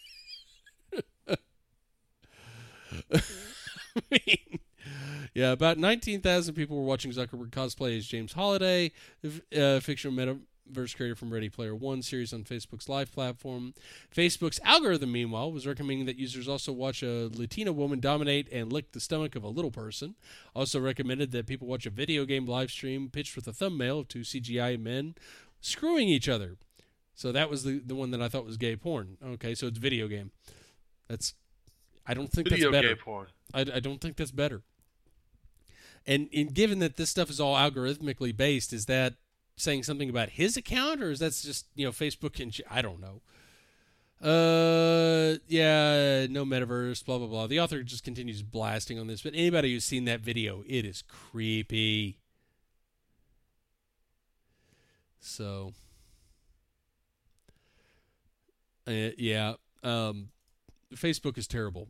S2: I mean, yeah, about nineteen thousand people were watching Zuckerberg cosplay as James Holliday, uh, fictional metaverse creator from Ready Player One series on Facebook's live platform. Facebook's algorithm, meanwhile, was recommending that users also watch a Latina woman dominate and lick the stomach of a little person. Also recommended that people watch a video game live stream pitched with a thumbnail of two C G I men screwing each other. So that was the, the one that I thought was gay porn. Okay, so it's video game. That's... I don't think
S4: Video
S2: that's better.
S4: gay porn.
S2: I, I don't think that's better. And, and given that this stuff is all algorithmically based, is that saying something about his account, or is that just, you know, Facebook and I don't know. Uh, yeah, no metaverse, blah blah blah. The author just continues blasting on this, but anybody who's seen that video, it is creepy. So, uh, yeah, um. Facebook is terrible.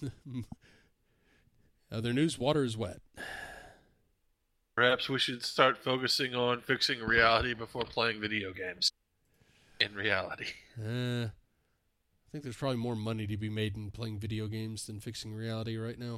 S2: Other news, water is wet.
S4: Perhaps we should start focusing on fixing reality before playing video games. In reality.
S2: Uh, I think there's probably more money to be made in playing video games than fixing reality right now.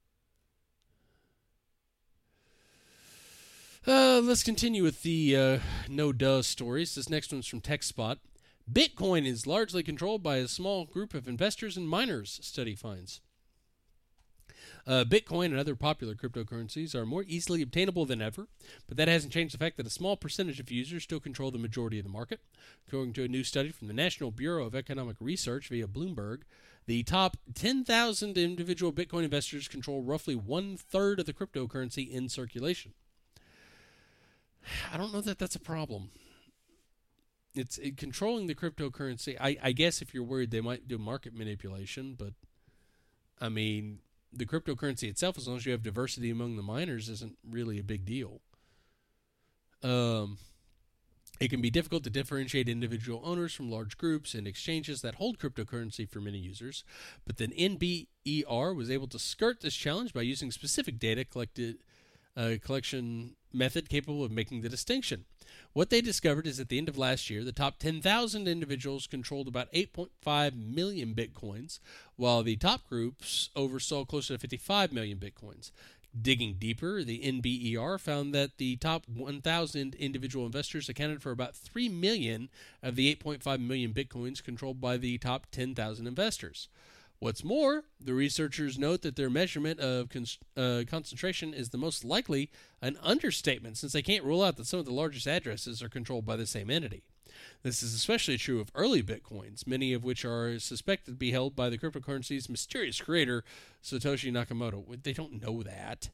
S2: Uh, let's continue with the uh, no-duh stories. This next one's from TechSpot. Bitcoin is largely controlled by a small group of investors and miners, study finds. Uh, Bitcoin and other popular cryptocurrencies are more easily obtainable than ever, but that hasn't changed the fact that a small percentage of users still control the majority of the market. According to a new study from the National Bureau of Economic Research via Bloomberg, the top ten thousand individual Bitcoin investors control roughly one-third of the cryptocurrency in circulation. I don't know that that's a problem. It's it, controlling the cryptocurrency. I, I guess if you're worried they might do market manipulation, but I mean, the cryptocurrency itself, as long as you have diversity among the miners, isn't really a big deal. Um, it can be difficult to differentiate individual owners from large groups and exchanges that hold cryptocurrency for many users, but then N B E R was able to skirt this challenge by using specific data collected uh, collection method capable of making the distinction. What they discovered is at the end of last year, the top ten thousand individuals controlled about eight point five million bitcoins, while the top groups oversaw closer to fifty-five million bitcoins. Digging deeper, the N B E R found that the top one thousand individual investors accounted for about three million of the eight point five million bitcoins controlled by the top ten thousand investors. What's more, the researchers note that their measurement of con- uh, concentration is the most likely an understatement, since they can't rule out that some of the largest addresses are controlled by the same entity. This is especially true of early bitcoins, many of which are suspected to be held by the cryptocurrency's mysterious creator, Satoshi Nakamoto. They don't know that.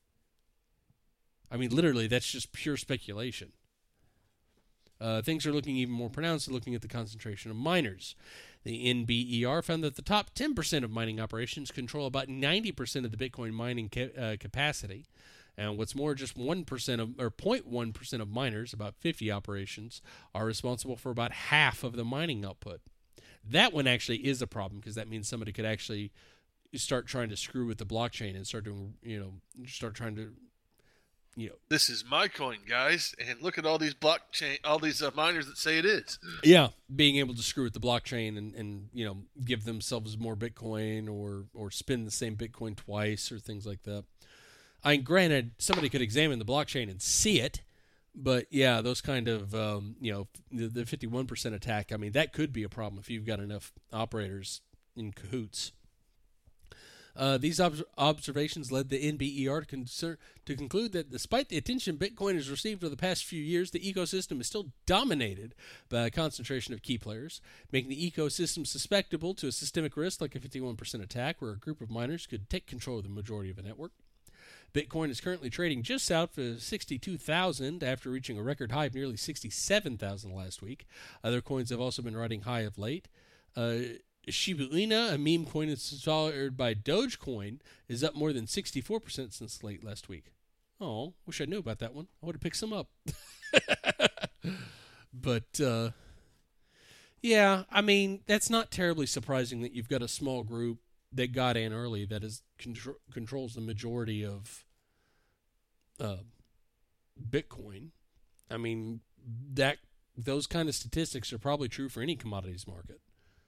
S2: I mean, literally, that's just pure speculation. Uh, things are looking even more pronounced looking at the concentration of miners. The N B E R found that the top ten percent of mining operations control about ninety percent of the Bitcoin mining ca- uh, capacity. And what's more, just one percent of, or zero point one percent of miners, about fifty operations, are responsible for about half of the mining output. That one actually is a problem, because that means somebody could actually start trying to screw with the blockchain and start doing, you know, start trying to, you know.
S4: This is my coin, guys, and look at all these blockchain, all these uh, miners that say it is.
S2: Yeah, being able to screw with the blockchain and, and you know, give themselves more Bitcoin or or spend the same Bitcoin twice or things like that. I mean, granted, somebody could examine the blockchain and see it, but yeah, those kind of, um, you know, the, the fifty-one percent attack, I mean, that could be a problem if you've got enough operators in cahoots. Uh, these ob- observations led the N B E R to, concern, to conclude that despite the attention Bitcoin has received over the past few years, the ecosystem is still dominated by a concentration of key players, making the ecosystem susceptible to a systemic risk like a fifty-one percent attack where a group of miners could take control of the majority of a network. Bitcoin is currently trading just south of sixty-two thousand after reaching a record high of nearly sixty-seven thousand last week. Other coins have also been riding high of late. Uh, Shiba Inu, a meme coin inspired by Dogecoin, is up more than sixty-four percent since late last week. Oh, wish I knew about that one. I would have picked some up. But, uh, yeah, I mean, that's not terribly surprising that you've got a small group that got in early that is contr- controls the majority of uh, Bitcoin. I mean, that those kind of statistics are probably true for any commodities market.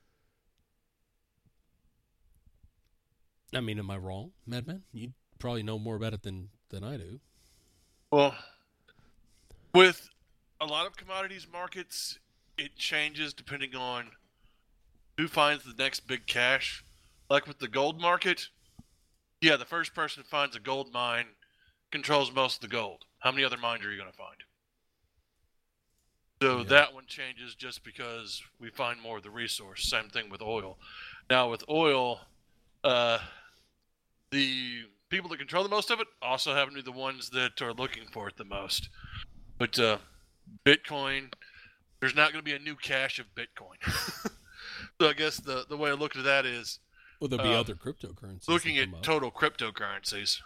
S2: I mean, am I wrong, Madman? You probably know more about it than, than I do.
S4: Well, with a lot of commodities markets, it changes depending on who finds the next big cash. Like with the gold market, yeah, the first person who finds a gold mine controls most of the gold. How many other mines are you going to find? So yeah. That one changes just because we find more of the resource. Same thing with oil. Now with oil, uh, the people that control the most of it also happen to be the ones that are looking for it the most. But uh, Bitcoin, there's not going to be a new cache of Bitcoin. So I guess the, the way I look at that is,
S2: well, there'll be
S4: um,
S2: other cryptocurrencies.
S4: Looking at total cryptocurrencies.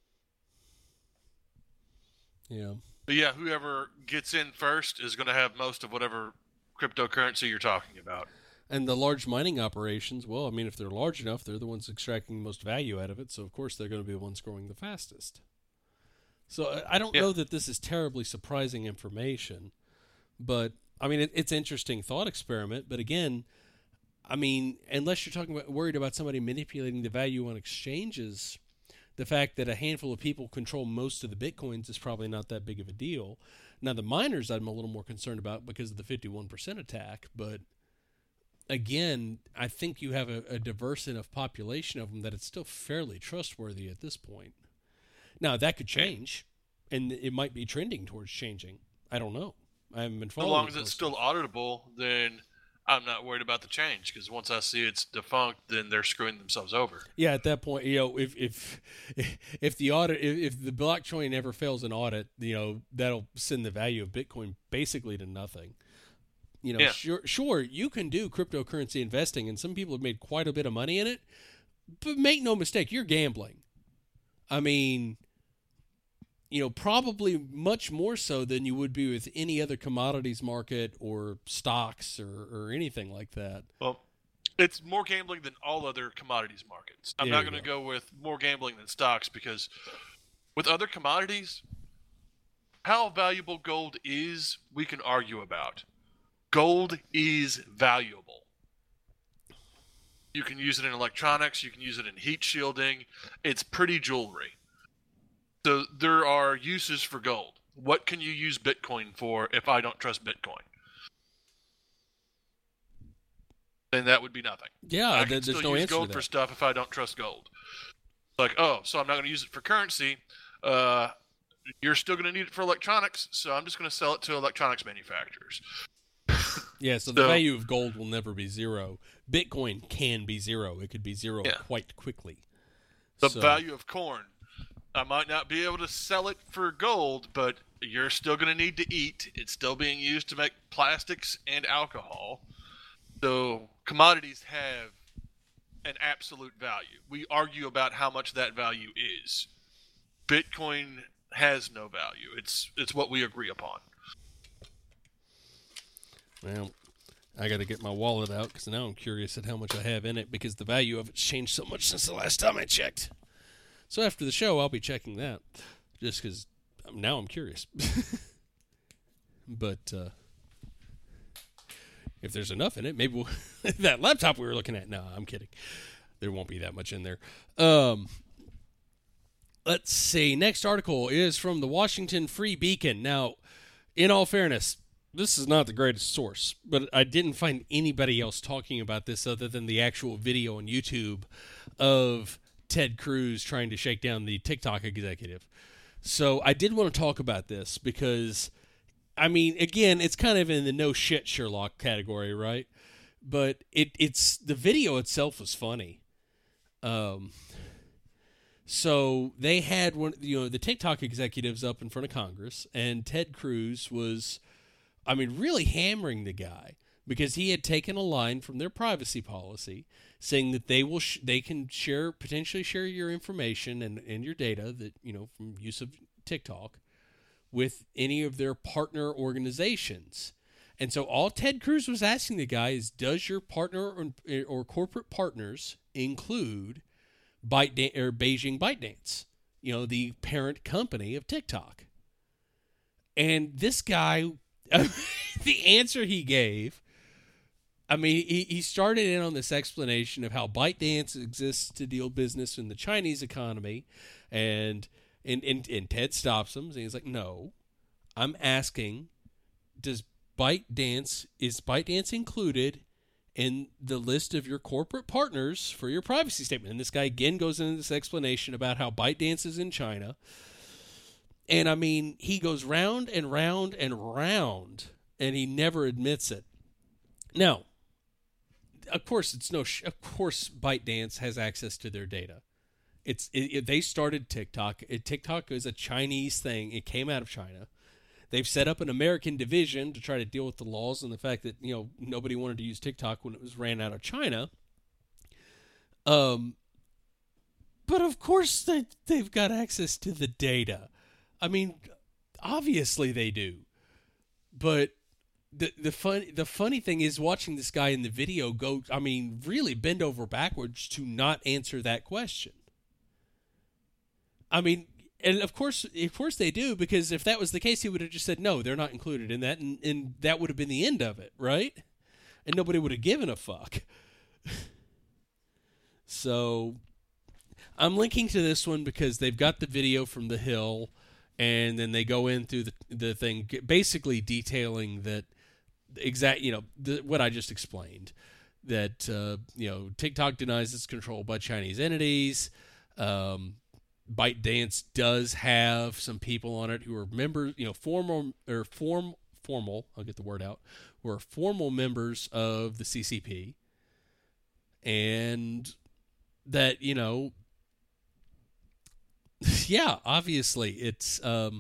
S2: Yeah.
S4: But yeah, whoever gets in first is going to have most of whatever cryptocurrency you're talking about.
S2: And the large mining operations, well, I mean, if they're large enough, they're the ones extracting the most value out of it. So, of course, they're going to be the ones growing the fastest. So I don't yeah. know that this is terribly surprising information. But, I mean, it, it's an interesting thought experiment. But, again, I mean, unless you're talking about worried about somebody manipulating the value on exchanges, the fact that a handful of people control most of the Bitcoins is probably not that big of a deal. Now, the miners I'm a little more concerned about because of the fifty-one percent attack. But, again, I think you have a, a diverse enough population of them that it's still fairly trustworthy at this point. Now, that could change, and it might be trending towards changing. I don't know. I haven't been following
S4: it. As long
S2: it
S4: as it's still auditable, then I'm not worried about the change because once I see it's defunct, then they're screwing themselves over.
S2: Yeah, at that point, you know, if if if the audit, if, if the blockchain ever fails an audit, you know, that'll send the value of Bitcoin basically to nothing. You know,
S4: Yeah.
S2: sure, sure, you can do cryptocurrency investing, and some people have made quite a bit of money in it. But make no mistake, you're gambling. I mean, you know, probably much more so than you would be with any other commodities market or stocks or, or anything like that.
S4: Well, it's more gambling than all other commodities markets. I'm
S2: There
S4: not
S2: you
S4: going to
S2: go.
S4: go with more gambling than stocks because with other commodities, how valuable gold is, we can argue about. Gold is valuable. You can use it in electronics. You can use it in heat shielding. It's pretty jewelry. So there are uses for gold. What can you use Bitcoin for if I don't trust Bitcoin? Then that would be nothing.
S2: Yeah,
S4: I
S2: there-
S4: can
S2: there's
S4: still
S2: no
S4: use
S2: answer
S4: gold
S2: to
S4: for
S2: that.
S4: stuff if I don't trust gold. Like, oh, so I'm not going to use it for currency. Uh, you're still going to need it for electronics, so I'm just going to sell it to electronics manufacturers.
S2: Yeah, so the
S4: So-
S2: value of gold will never be zero. Bitcoin can be zero. It could be zero
S4: Yeah.
S2: quite quickly.
S4: The
S2: So-
S4: value of corn. I might not be able to sell it for gold, but you're still going to need to eat. It's still being used to make plastics and alcohol. So commodities have an absolute value. We argue about how much that value is. Bitcoin has no value. It's it's what we agree upon.
S2: Well, I got to get my wallet out because now I'm curious at how much I have in it because the value of it's changed so much since the last time I checked. So after the show, I'll be checking that just because now I'm curious. But uh, if there's enough in it, maybe we'll that laptop we were looking at. No, I'm kidding. There won't be that much in there. Um, let's see. Next article is from the Washington Free Beacon. Now, in all fairness, this is not the greatest source, but I didn't find anybody else talking about this other than the actual video on YouTube of Ted Cruz trying to shake down the TikTok executive. So I did want to talk about this because, I mean, again, it's kind of in the no shit Sherlock category, right? But it it's the video itself was funny. Um, so they had one, you know, the TikTok executives up in front of Congress, and Ted Cruz was, I mean, really hammering the guy because he had taken a line from their privacy policy saying that they will sh- they can share potentially share your information and, and your data that, you know, from use of TikTok with any of their partner organizations. And so all Ted Cruz was asking the guy is, does your partner or, or corporate partners include Byte or Beijing ByteDance, you know, the parent company of TikTok? And this guy, the answer he gave, I mean, he, he started in on this explanation of how ByteDance exists to deal business in the Chinese economy, and and, and, and Ted stops him, and he's like, no, I'm asking, does ByteDance, is ByteDance included in the list of your corporate partners for your privacy statement? And this guy again goes into this explanation about how ByteDance is in China. And I mean, he goes round and round and round, and he never admits it. Now, of course, it's no. Sh- of course, ByteDance has access to their data. It's it, it, they started TikTok. It, TikTok is a Chinese thing. It came out of China. They've set up an American division to try to deal with the laws and the fact that, you know, nobody wanted to use TikTok when it was ran out of China. Um, but of course they they've got access to the data. I mean, obviously they do. But the the fun the funny thing is watching this guy in the video go, I mean, really bend over backwards to not answer that question. I mean, and of course, of course they do, because if that was the case, he would have just said, no, they're not included in that, and, and that would have been the end of it, right? And nobody would have given a fuck. So I'm linking to this one because they've got the video from The Hill, and then they go in through the, the thing, basically detailing that exact, you know, the, what I just explained, that, uh, you know, TikTok denies it's controlled by Chinese entities. Um, ByteDance does have some people on it who are members, you know, former or form formal, I'll get the word out, who are formal members of the C C P, and that, you know, yeah, obviously it's, um,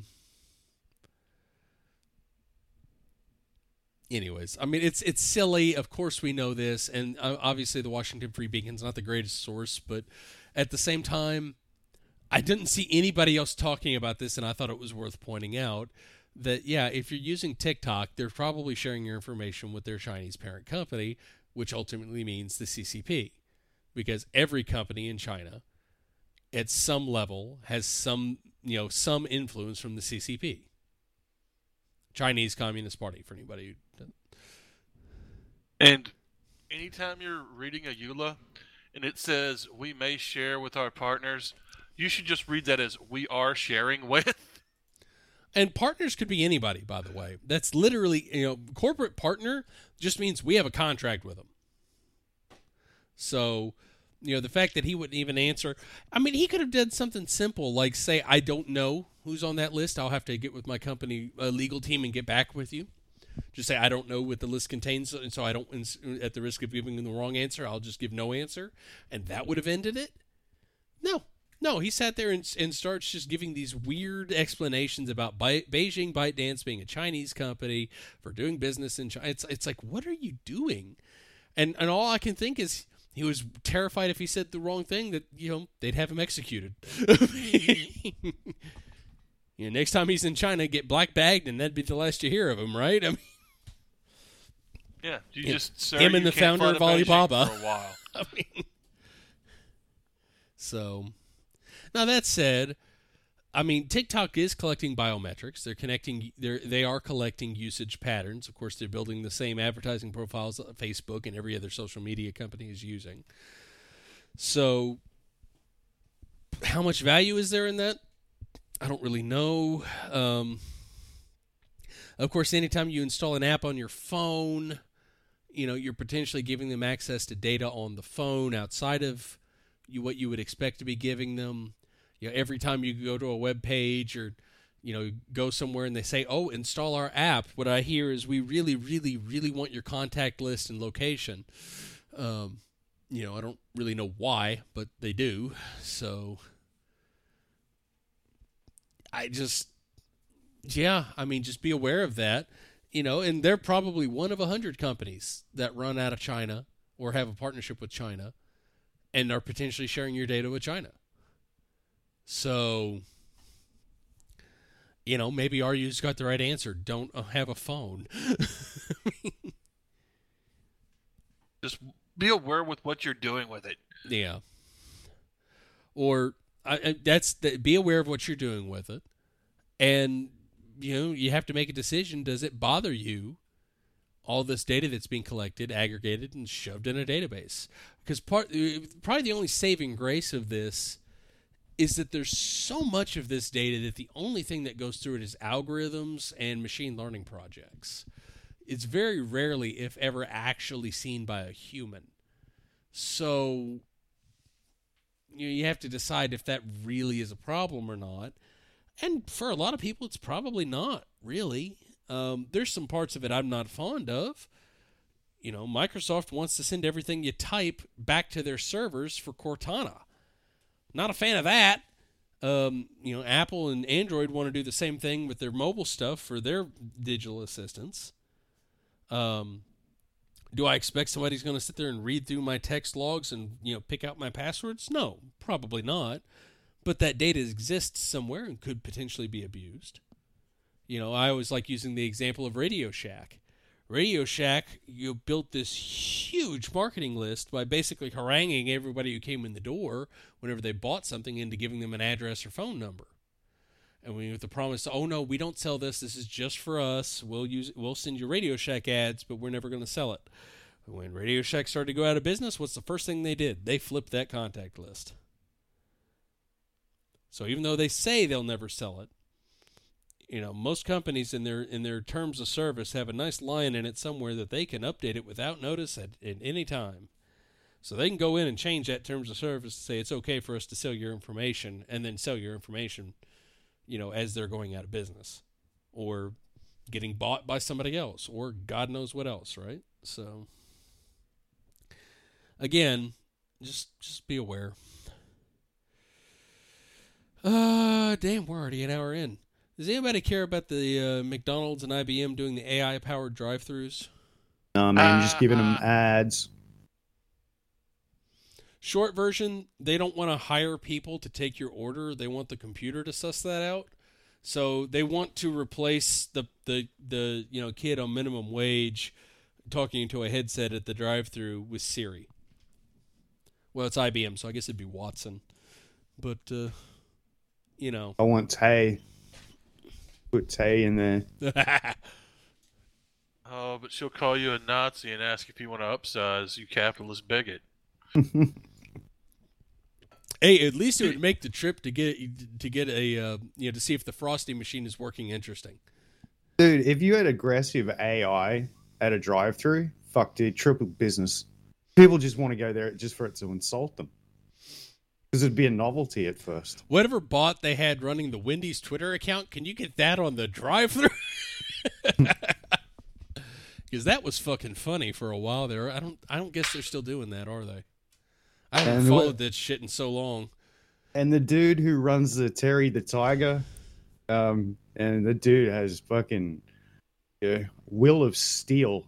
S2: anyways, I mean, it's it's silly. Of course we know this, and uh, obviously the Washington Free Beacon's not the greatest source, but at the same time, I didn't see anybody else talking about this, and I thought it was worth pointing out that, yeah, if you're using TikTok, they're probably sharing your information with their Chinese parent company, which ultimately means the C C P, because every company in China at some level has some, you know, some influence from the C C P. Chinese Communist Party, for anybody who doesn't.
S4: And anytime you're reading a E U L A and it says, we may share with our partners, you should just read that as, we are sharing with.
S2: And partners could be anybody, by the way. That's literally, you know, corporate partner just means we have a contract with them. So, you know, the fact that he wouldn't even answer, I mean, he could have done something simple like say, I don't know who's on that list. I'll have to get with my company uh, legal team and get back with you. Just say, I don't know what the list contains, and so I don't, at the risk of giving the wrong answer, I'll just give no answer. And that would have ended it? No. No, he sat there and, and starts just giving these weird explanations about Be- Beijing ByteDance being a Chinese company for doing business in China. It's, it's like, what are you doing? And and all I can think is he was terrified if he said the wrong thing that, you know, they'd have him executed. You know, next time he's in China, get black bagged, and that'd be the last you hear of him, right? I mean,
S4: yeah, you
S2: him,
S4: just sir,
S2: him
S4: you
S2: and the
S4: can't
S2: founder of
S4: fly to Beijing
S2: Alibaba
S4: for a while.
S2: I mean, so now that said, I mean, TikTok is collecting biometrics. They're connecting. They they are collecting usage patterns. Of course, they're building the same advertising profiles that Facebook and every other social media company is using. So, how much value is there in that? I don't really know. Um, of course, anytime you install an app on your phone, you know, you're potentially giving them access to data on the phone outside of you, what you would expect to be giving them. You know, every time you go to a web page or, you know, go somewhere and they say, oh, install our app, what I hear is we really, really, really want your contact list and location. Um, you know, I don't really know why, but they do. So I just, yeah, I mean, just be aware of that, you know, and they're probably one of a hundred companies that run out of China or have a partnership with China and are potentially sharing your data with China. So, you know, maybe R U's got the right answer. Don't have a phone.
S4: Just be aware with what you're doing with it.
S2: Yeah. Or I, I, that's the, be aware of what you're doing with it, and you know you have to make a decision. Does it bother you? All this data that's being collected, aggregated, and shoved in a database. Because part, probably the only saving grace of this is that there's so much of this data that the only thing that goes through it is algorithms and machine learning projects. It's very rarely, if ever, actually seen by a human. So you know, you have to decide if that really is a problem or not. And for a lot of people, it's probably not, really. Um, there's some parts of it I'm not fond of. You know, Microsoft wants to send everything you type back to their servers for Cortana. Not a fan of that. Um, you know, Apple and Android want to do the same thing with their mobile stuff for their digital assistants. Um, do I expect somebody's going to sit there and read through my text logs and, you know, pick out my passwords? No, probably not. But that data exists somewhere and could potentially be abused. You know, I always like using the example of Radio Shack. Radio Shack, you built this huge marketing list by basically haranguing everybody who came in the door whenever they bought something into giving them an address or phone number. And we with the promise, oh no, we don't sell this. This is just for us. We'll use it. We'll send you Radio Shack ads, but we're never going to sell it. When Radio Shack started to go out of business, what's the first thing they did? They flipped that contact list. So even though they say they'll never sell it, you know, most companies in their in their terms of service have a nice line in it somewhere that they can update it without notice at, at any time. So they can go in and change that terms of service to say it's okay for us to sell your information and then sell your information, you know, as they're going out of business. Or getting bought by somebody else or God knows what else, right? So, again, just just be aware. Uh, damn, we're already an hour in. Does anybody care about the uh, McDonald's and I B M doing the A I-powered drive-thrus?
S3: No, man,
S4: Uh,
S3: just giving them
S4: uh.
S3: ads.
S2: Short version, they don't want to hire people to take your order. They want the computer to suss that out. So they want to replace the the, the you know kid on minimum wage talking into a headset at the drive-thru with Siri. Well, it's I B M, so I guess it'd be Watson. But, uh, you know.
S3: I want Tay. Put Tay in there.
S4: Oh, but she'll call you a Nazi and ask if you want to upsize, you capitalist bigot.
S2: Hey, at least it would make the trip to get to get a uh, you know to see if the Frosty machine is working interesting.
S3: Dude, if you had aggressive A I at a drive-thru, fuck, dude, triple business. People just want to go there just for it to insult them. Because it'd be a novelty at first.
S2: Whatever bot they had running the Wendy's Twitter account, can you get that on the drive-thru? Because that was fucking funny for a while there. I don't I don't guess they're still doing that, are they? I haven't
S3: And
S2: followed
S3: what-
S2: that shit in so long.
S3: And the dude who runs the Terry the Tiger, um, and the dude has fucking yeah, will of steel.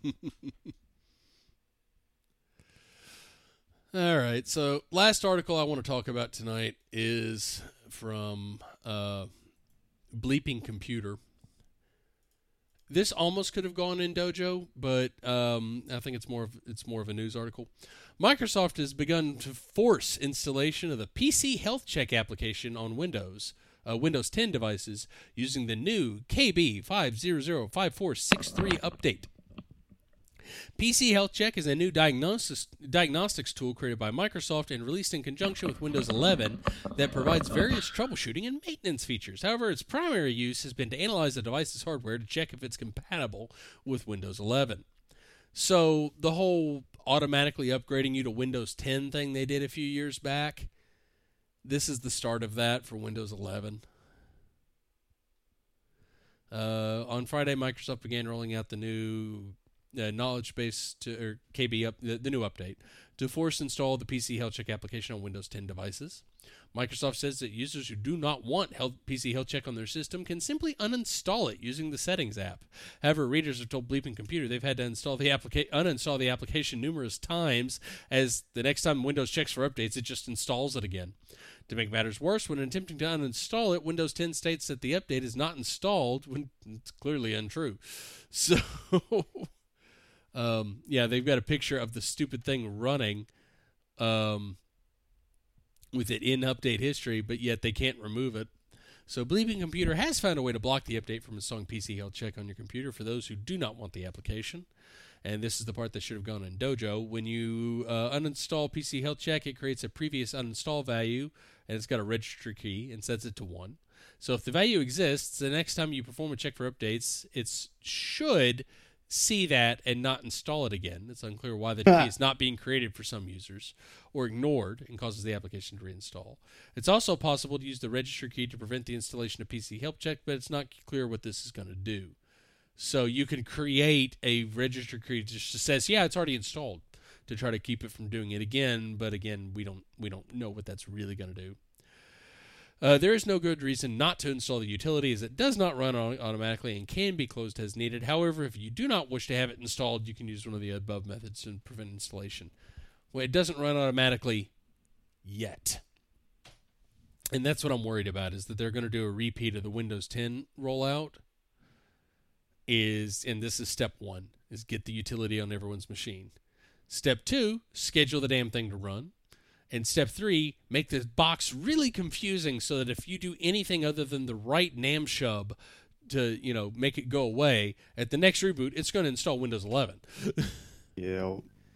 S2: All right, so last article I want to talk about tonight is from uh, Bleeping Computer. This almost could have gone in Dojo, but um, I think it's more of it's more of a news article. Microsoft has begun to force installation of the P C Health Check application on Windows, uh, Windows ten devices using the new K B five zero zero five four six three update. P C Health Check is a new diagnosis, diagnostics tool created by Microsoft and released in conjunction with Windows eleven that provides various troubleshooting and maintenance features. However, its primary use has been to analyze the device's hardware to check if it's compatible with Windows eleven. So the whole automatically upgrading you to Windows ten thing they did a few years back, this is the start of that for Windows eleven. Uh, on Friday, Microsoft began rolling out the new Uh, knowledge base to or K B up the, the new update to force install the P C Health Check application on Windows ten devices. Microsoft says that users who do not want health, P C Health Check on their system can simply uninstall it using the Settings app. However, readers have told Bleeping Computer they've had to install the applica- uninstall the application numerous times, as the next time Windows checks for updates, it just installs it again. To make matters worse, when attempting to uninstall it, Windows ten states that the update is not installed when it's clearly untrue. So... Um, yeah, they've got a picture of the stupid thing running um, with it in update history, but yet they can't remove it. So Bleeping Computer has found a way to block the update from installing P C Health Check on your computer for those who do not want the application. And this is the part that should have gone in Dojo. When you uh, uninstall P C Health Check, it creates a previous uninstall value, and it's got a registry key and sets it to one. So if the value exists, the next time you perform a check for updates, it should see that and not install it again. It's unclear why the key is not being created for some users or ignored and causes the application to reinstall. It's also possible to use the register key to prevent the installation of P C Health Check, but it's not clear what this is going to do. So you can create a register key that just says, yeah, it's already installed, to try to keep it from doing it again, but again, we don't we don't know what that's really going to do. Uh, there is no good reason not to install the utility, as it does not run automatically and can be closed as needed. However, if you do not wish to have it installed, you can use one of the above methods to prevent installation. Well, it doesn't run automatically yet. And that's what I'm worried about, is that they're going to do a repeat of the Windows ten rollout. Is, and this is step one, is get the utility on everyone's machine. Step two, schedule the damn thing to run. And step three, make the box really confusing so that if you do anything other than the right namshub to, you know, make it go away, at the next reboot, it's going to install Windows eleven.
S3: Yeah.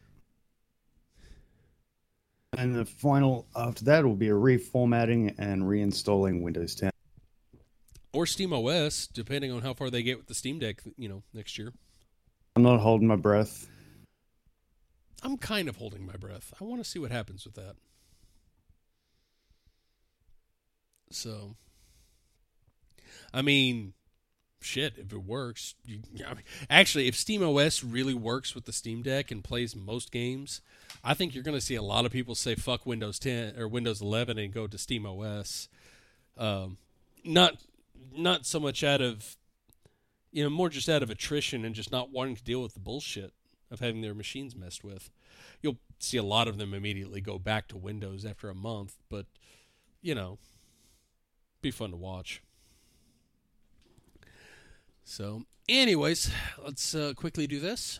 S3: And the final after that will be a reformatting and reinstalling Windows ten.
S2: Or SteamOS, depending on how far they get with the Steam Deck, you know, next year.
S3: I'm not holding my breath.
S2: I'm kind of holding my breath. I want to see what happens with that. So, I mean, shit, if it works, you, I mean, actually, if SteamOS really works with the Steam Deck and plays most games, I think you're going to see a lot of people say fuck Windows ten or Windows eleven and go to SteamOS. Um, not not so much out of, you know, more just out of attrition and just not wanting to deal with the bullshit of having their machines messed with. You'll see a lot of them immediately go back to Windows after a month, but, you know, be fun to watch. So, anyways, let's uh, quickly do this.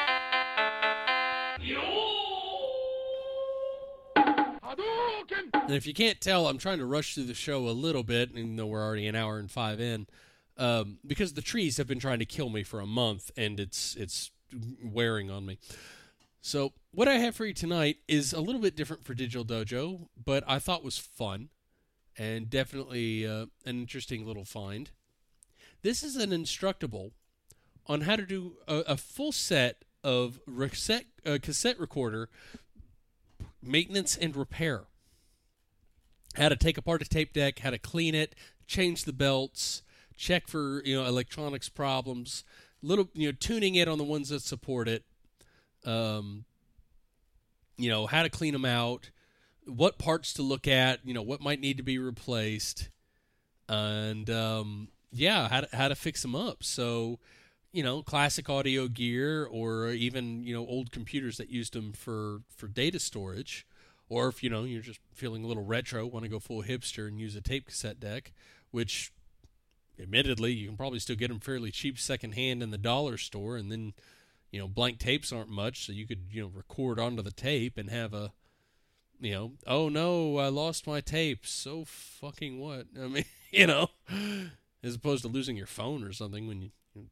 S2: And if you can't tell, I'm trying to rush through the show a little bit, even though we're already an hour and five in, um, because the trees have been trying to kill me for a month, and it's it's wearing on me. So what I have for you tonight is a little bit different for Digital Dojo, but I thought was fun, and definitely uh, an interesting little find. This is an Instructable on how to do a, a full set of reset, uh, cassette recorder maintenance and repair. How to take apart a tape deck, how to clean it, change the belts, check for, you know, electronics problems, little, you know, tuning it on the ones that support it, um, you know, how to clean them out, what parts to look at, you know, what might need to be replaced, and um, yeah, how to, how to fix them up. So, you know, classic audio gear, or even, you know, old computers that used them for, for data storage. Or if, you know, you're just feeling a little retro, want to go full hipster and use a tape cassette deck, which, admittedly, you can probably still get them fairly cheap secondhand in the dollar store. And then, you know, blank tapes aren't much, so you could, you know, record onto the tape and have a, you know, oh no, I lost my tape. So fucking what? I mean, you know, as opposed to losing your phone or something when you. you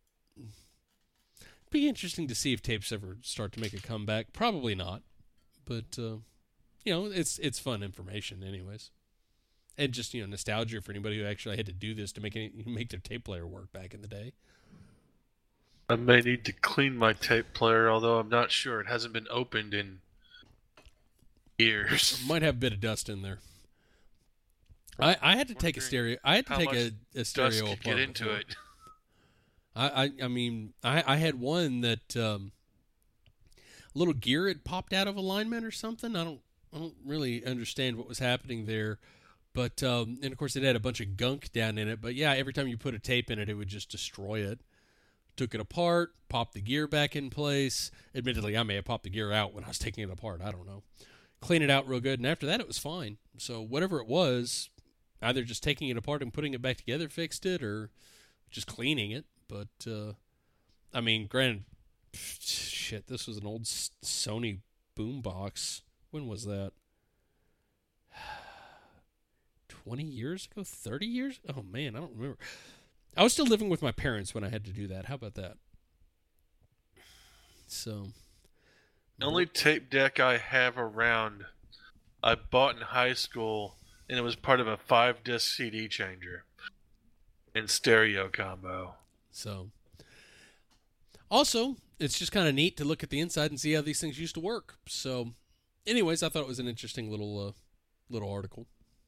S2: It'd be interesting to see if tapes ever start to make a comeback. Probably not, but. Uh, You know, it's it's fun information, anyways, and just, you know, nostalgia for anybody who actually had to do this to make any, make their tape player work back in the day.
S4: I may need to clean my tape player, although I'm not sure. It hasn't been opened in years.
S2: Might have a bit of dust in there. I, I had to take a stereo. I had to take a, a stereo
S4: dust
S2: apart.
S4: could get into
S2: before.
S4: it.
S2: I, I I mean I, I had one that um, a little gear had popped out of alignment or something. I don't. I don't really understand what was happening there, but um, and of course it had a bunch of gunk down in it. But yeah, every time you put a tape in it, it would just destroy it. Took it apart, popped the gear back in place. Admittedly, I may have popped the gear out when I was taking it apart. I don't know. Clean it out real good, and after that, it was fine. So whatever it was, either just taking it apart and putting it back together fixed it, or just cleaning it. But uh, I mean, granted, shit, this was an old Sony boombox. When was that? twenty years ago? thirty years? Oh, man, I don't remember. I was still living with my parents when I had to do that. How about that? So.
S4: The only tape deck I have around, I bought in high school, and it was part of a five-disc C D changer and stereo combo.
S2: So. Also, it's just kind of neat to look at the inside and see how these things used to work. So. Anyways, I thought it was an interesting little uh, little article.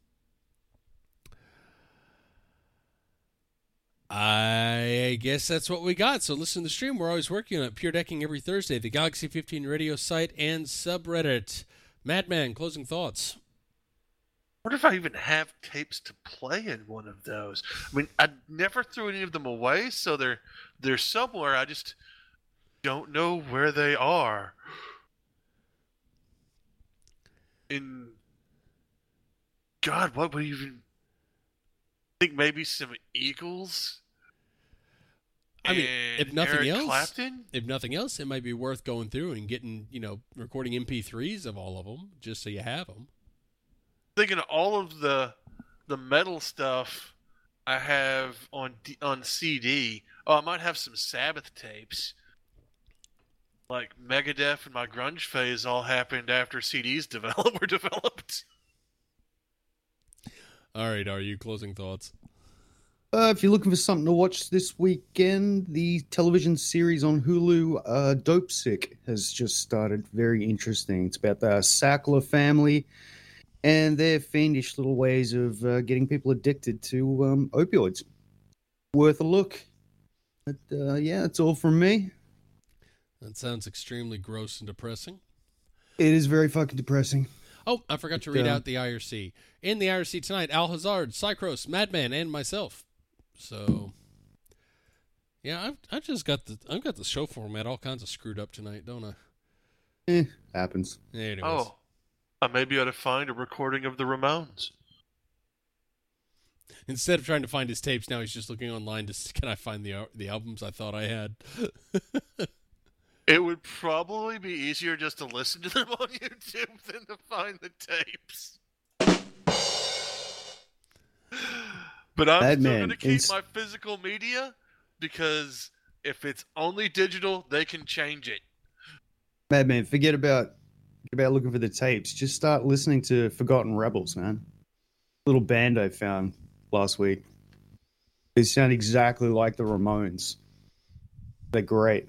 S2: I guess that's what we got. So listen to the stream. We're always working on it. Pure Decking every Thursday. The Galaxy fifteen radio site and subreddit. Madman, closing thoughts.
S4: What if I even have tapes to play in one of those? I mean, I never threw any of them away, so they're they're somewhere. I just don't know where they are. In God, what would you even think? Maybe some Eagles.
S2: I mean, if nothing
S4: Eric
S2: else,
S4: Clapton?
S2: if nothing else, it might be worth going through and getting, you know, recording M P threes of all of them, just so you have them.
S4: Thinking of all of the the metal stuff I have on D, on C D. Oh, I might have some Sabbath tapes. Like Megadeth and my grunge phase all happened after C Ds develop, were developed.
S2: All right, are you closing thoughts?
S3: Uh, if you're looking for something to watch this weekend, the television series on Hulu, uh, Dope Sick, has just started. Very interesting. It's about the Sackler family and their fiendish little ways of uh, getting people addicted to um, opioids. worth a look. But uh, yeah, that's all from me.
S2: That sounds extremely gross and depressing.
S3: It is very fucking depressing.
S2: Oh, I forgot to read
S3: uh,
S2: out the I R C. In the I R C tonight, Al Hazard, Cycros, Madman, and myself. So, yeah, I've I just got the I've got the show format all kinds of screwed up tonight, don't I?
S3: Eh, happens.
S2: Anyways.
S4: Oh, I maybe ought to find a recording of the Ramones.
S2: Instead of trying to find his tapes, now he's just looking online to see, can I find the the albums I thought I had.
S4: It would probably be easier just to listen to them on YouTube than to find the tapes. But I'm
S3: Bad
S4: still
S3: man,
S4: going to keep
S3: it's-
S4: my physical media because if it's only digital, they can change it.
S3: Madman, forget about forget about looking for the tapes. Just start listening to Forgotten Rebels, man. Little band I found last week. They sound exactly like the Ramones. They're great.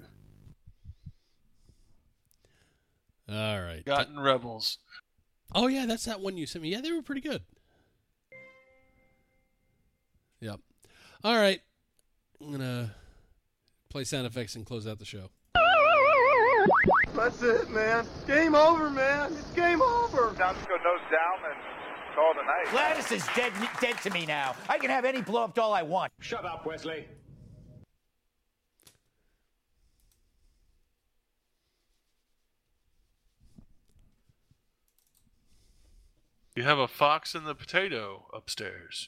S2: All right.
S4: Forgotten Rebels.
S2: Oh, yeah, that's that one you sent me. Yeah, they were pretty good. Yep. All right. I'm going to play sound effects and close out the show.
S8: That's it, man. Game over, man. It's game over.
S9: Down to go nose down and call it a night.
S7: Gladys is dead, dead to me now. I can have any blow up doll I want.
S6: Shut up, Wesley.
S4: You have a fox and the potato upstairs.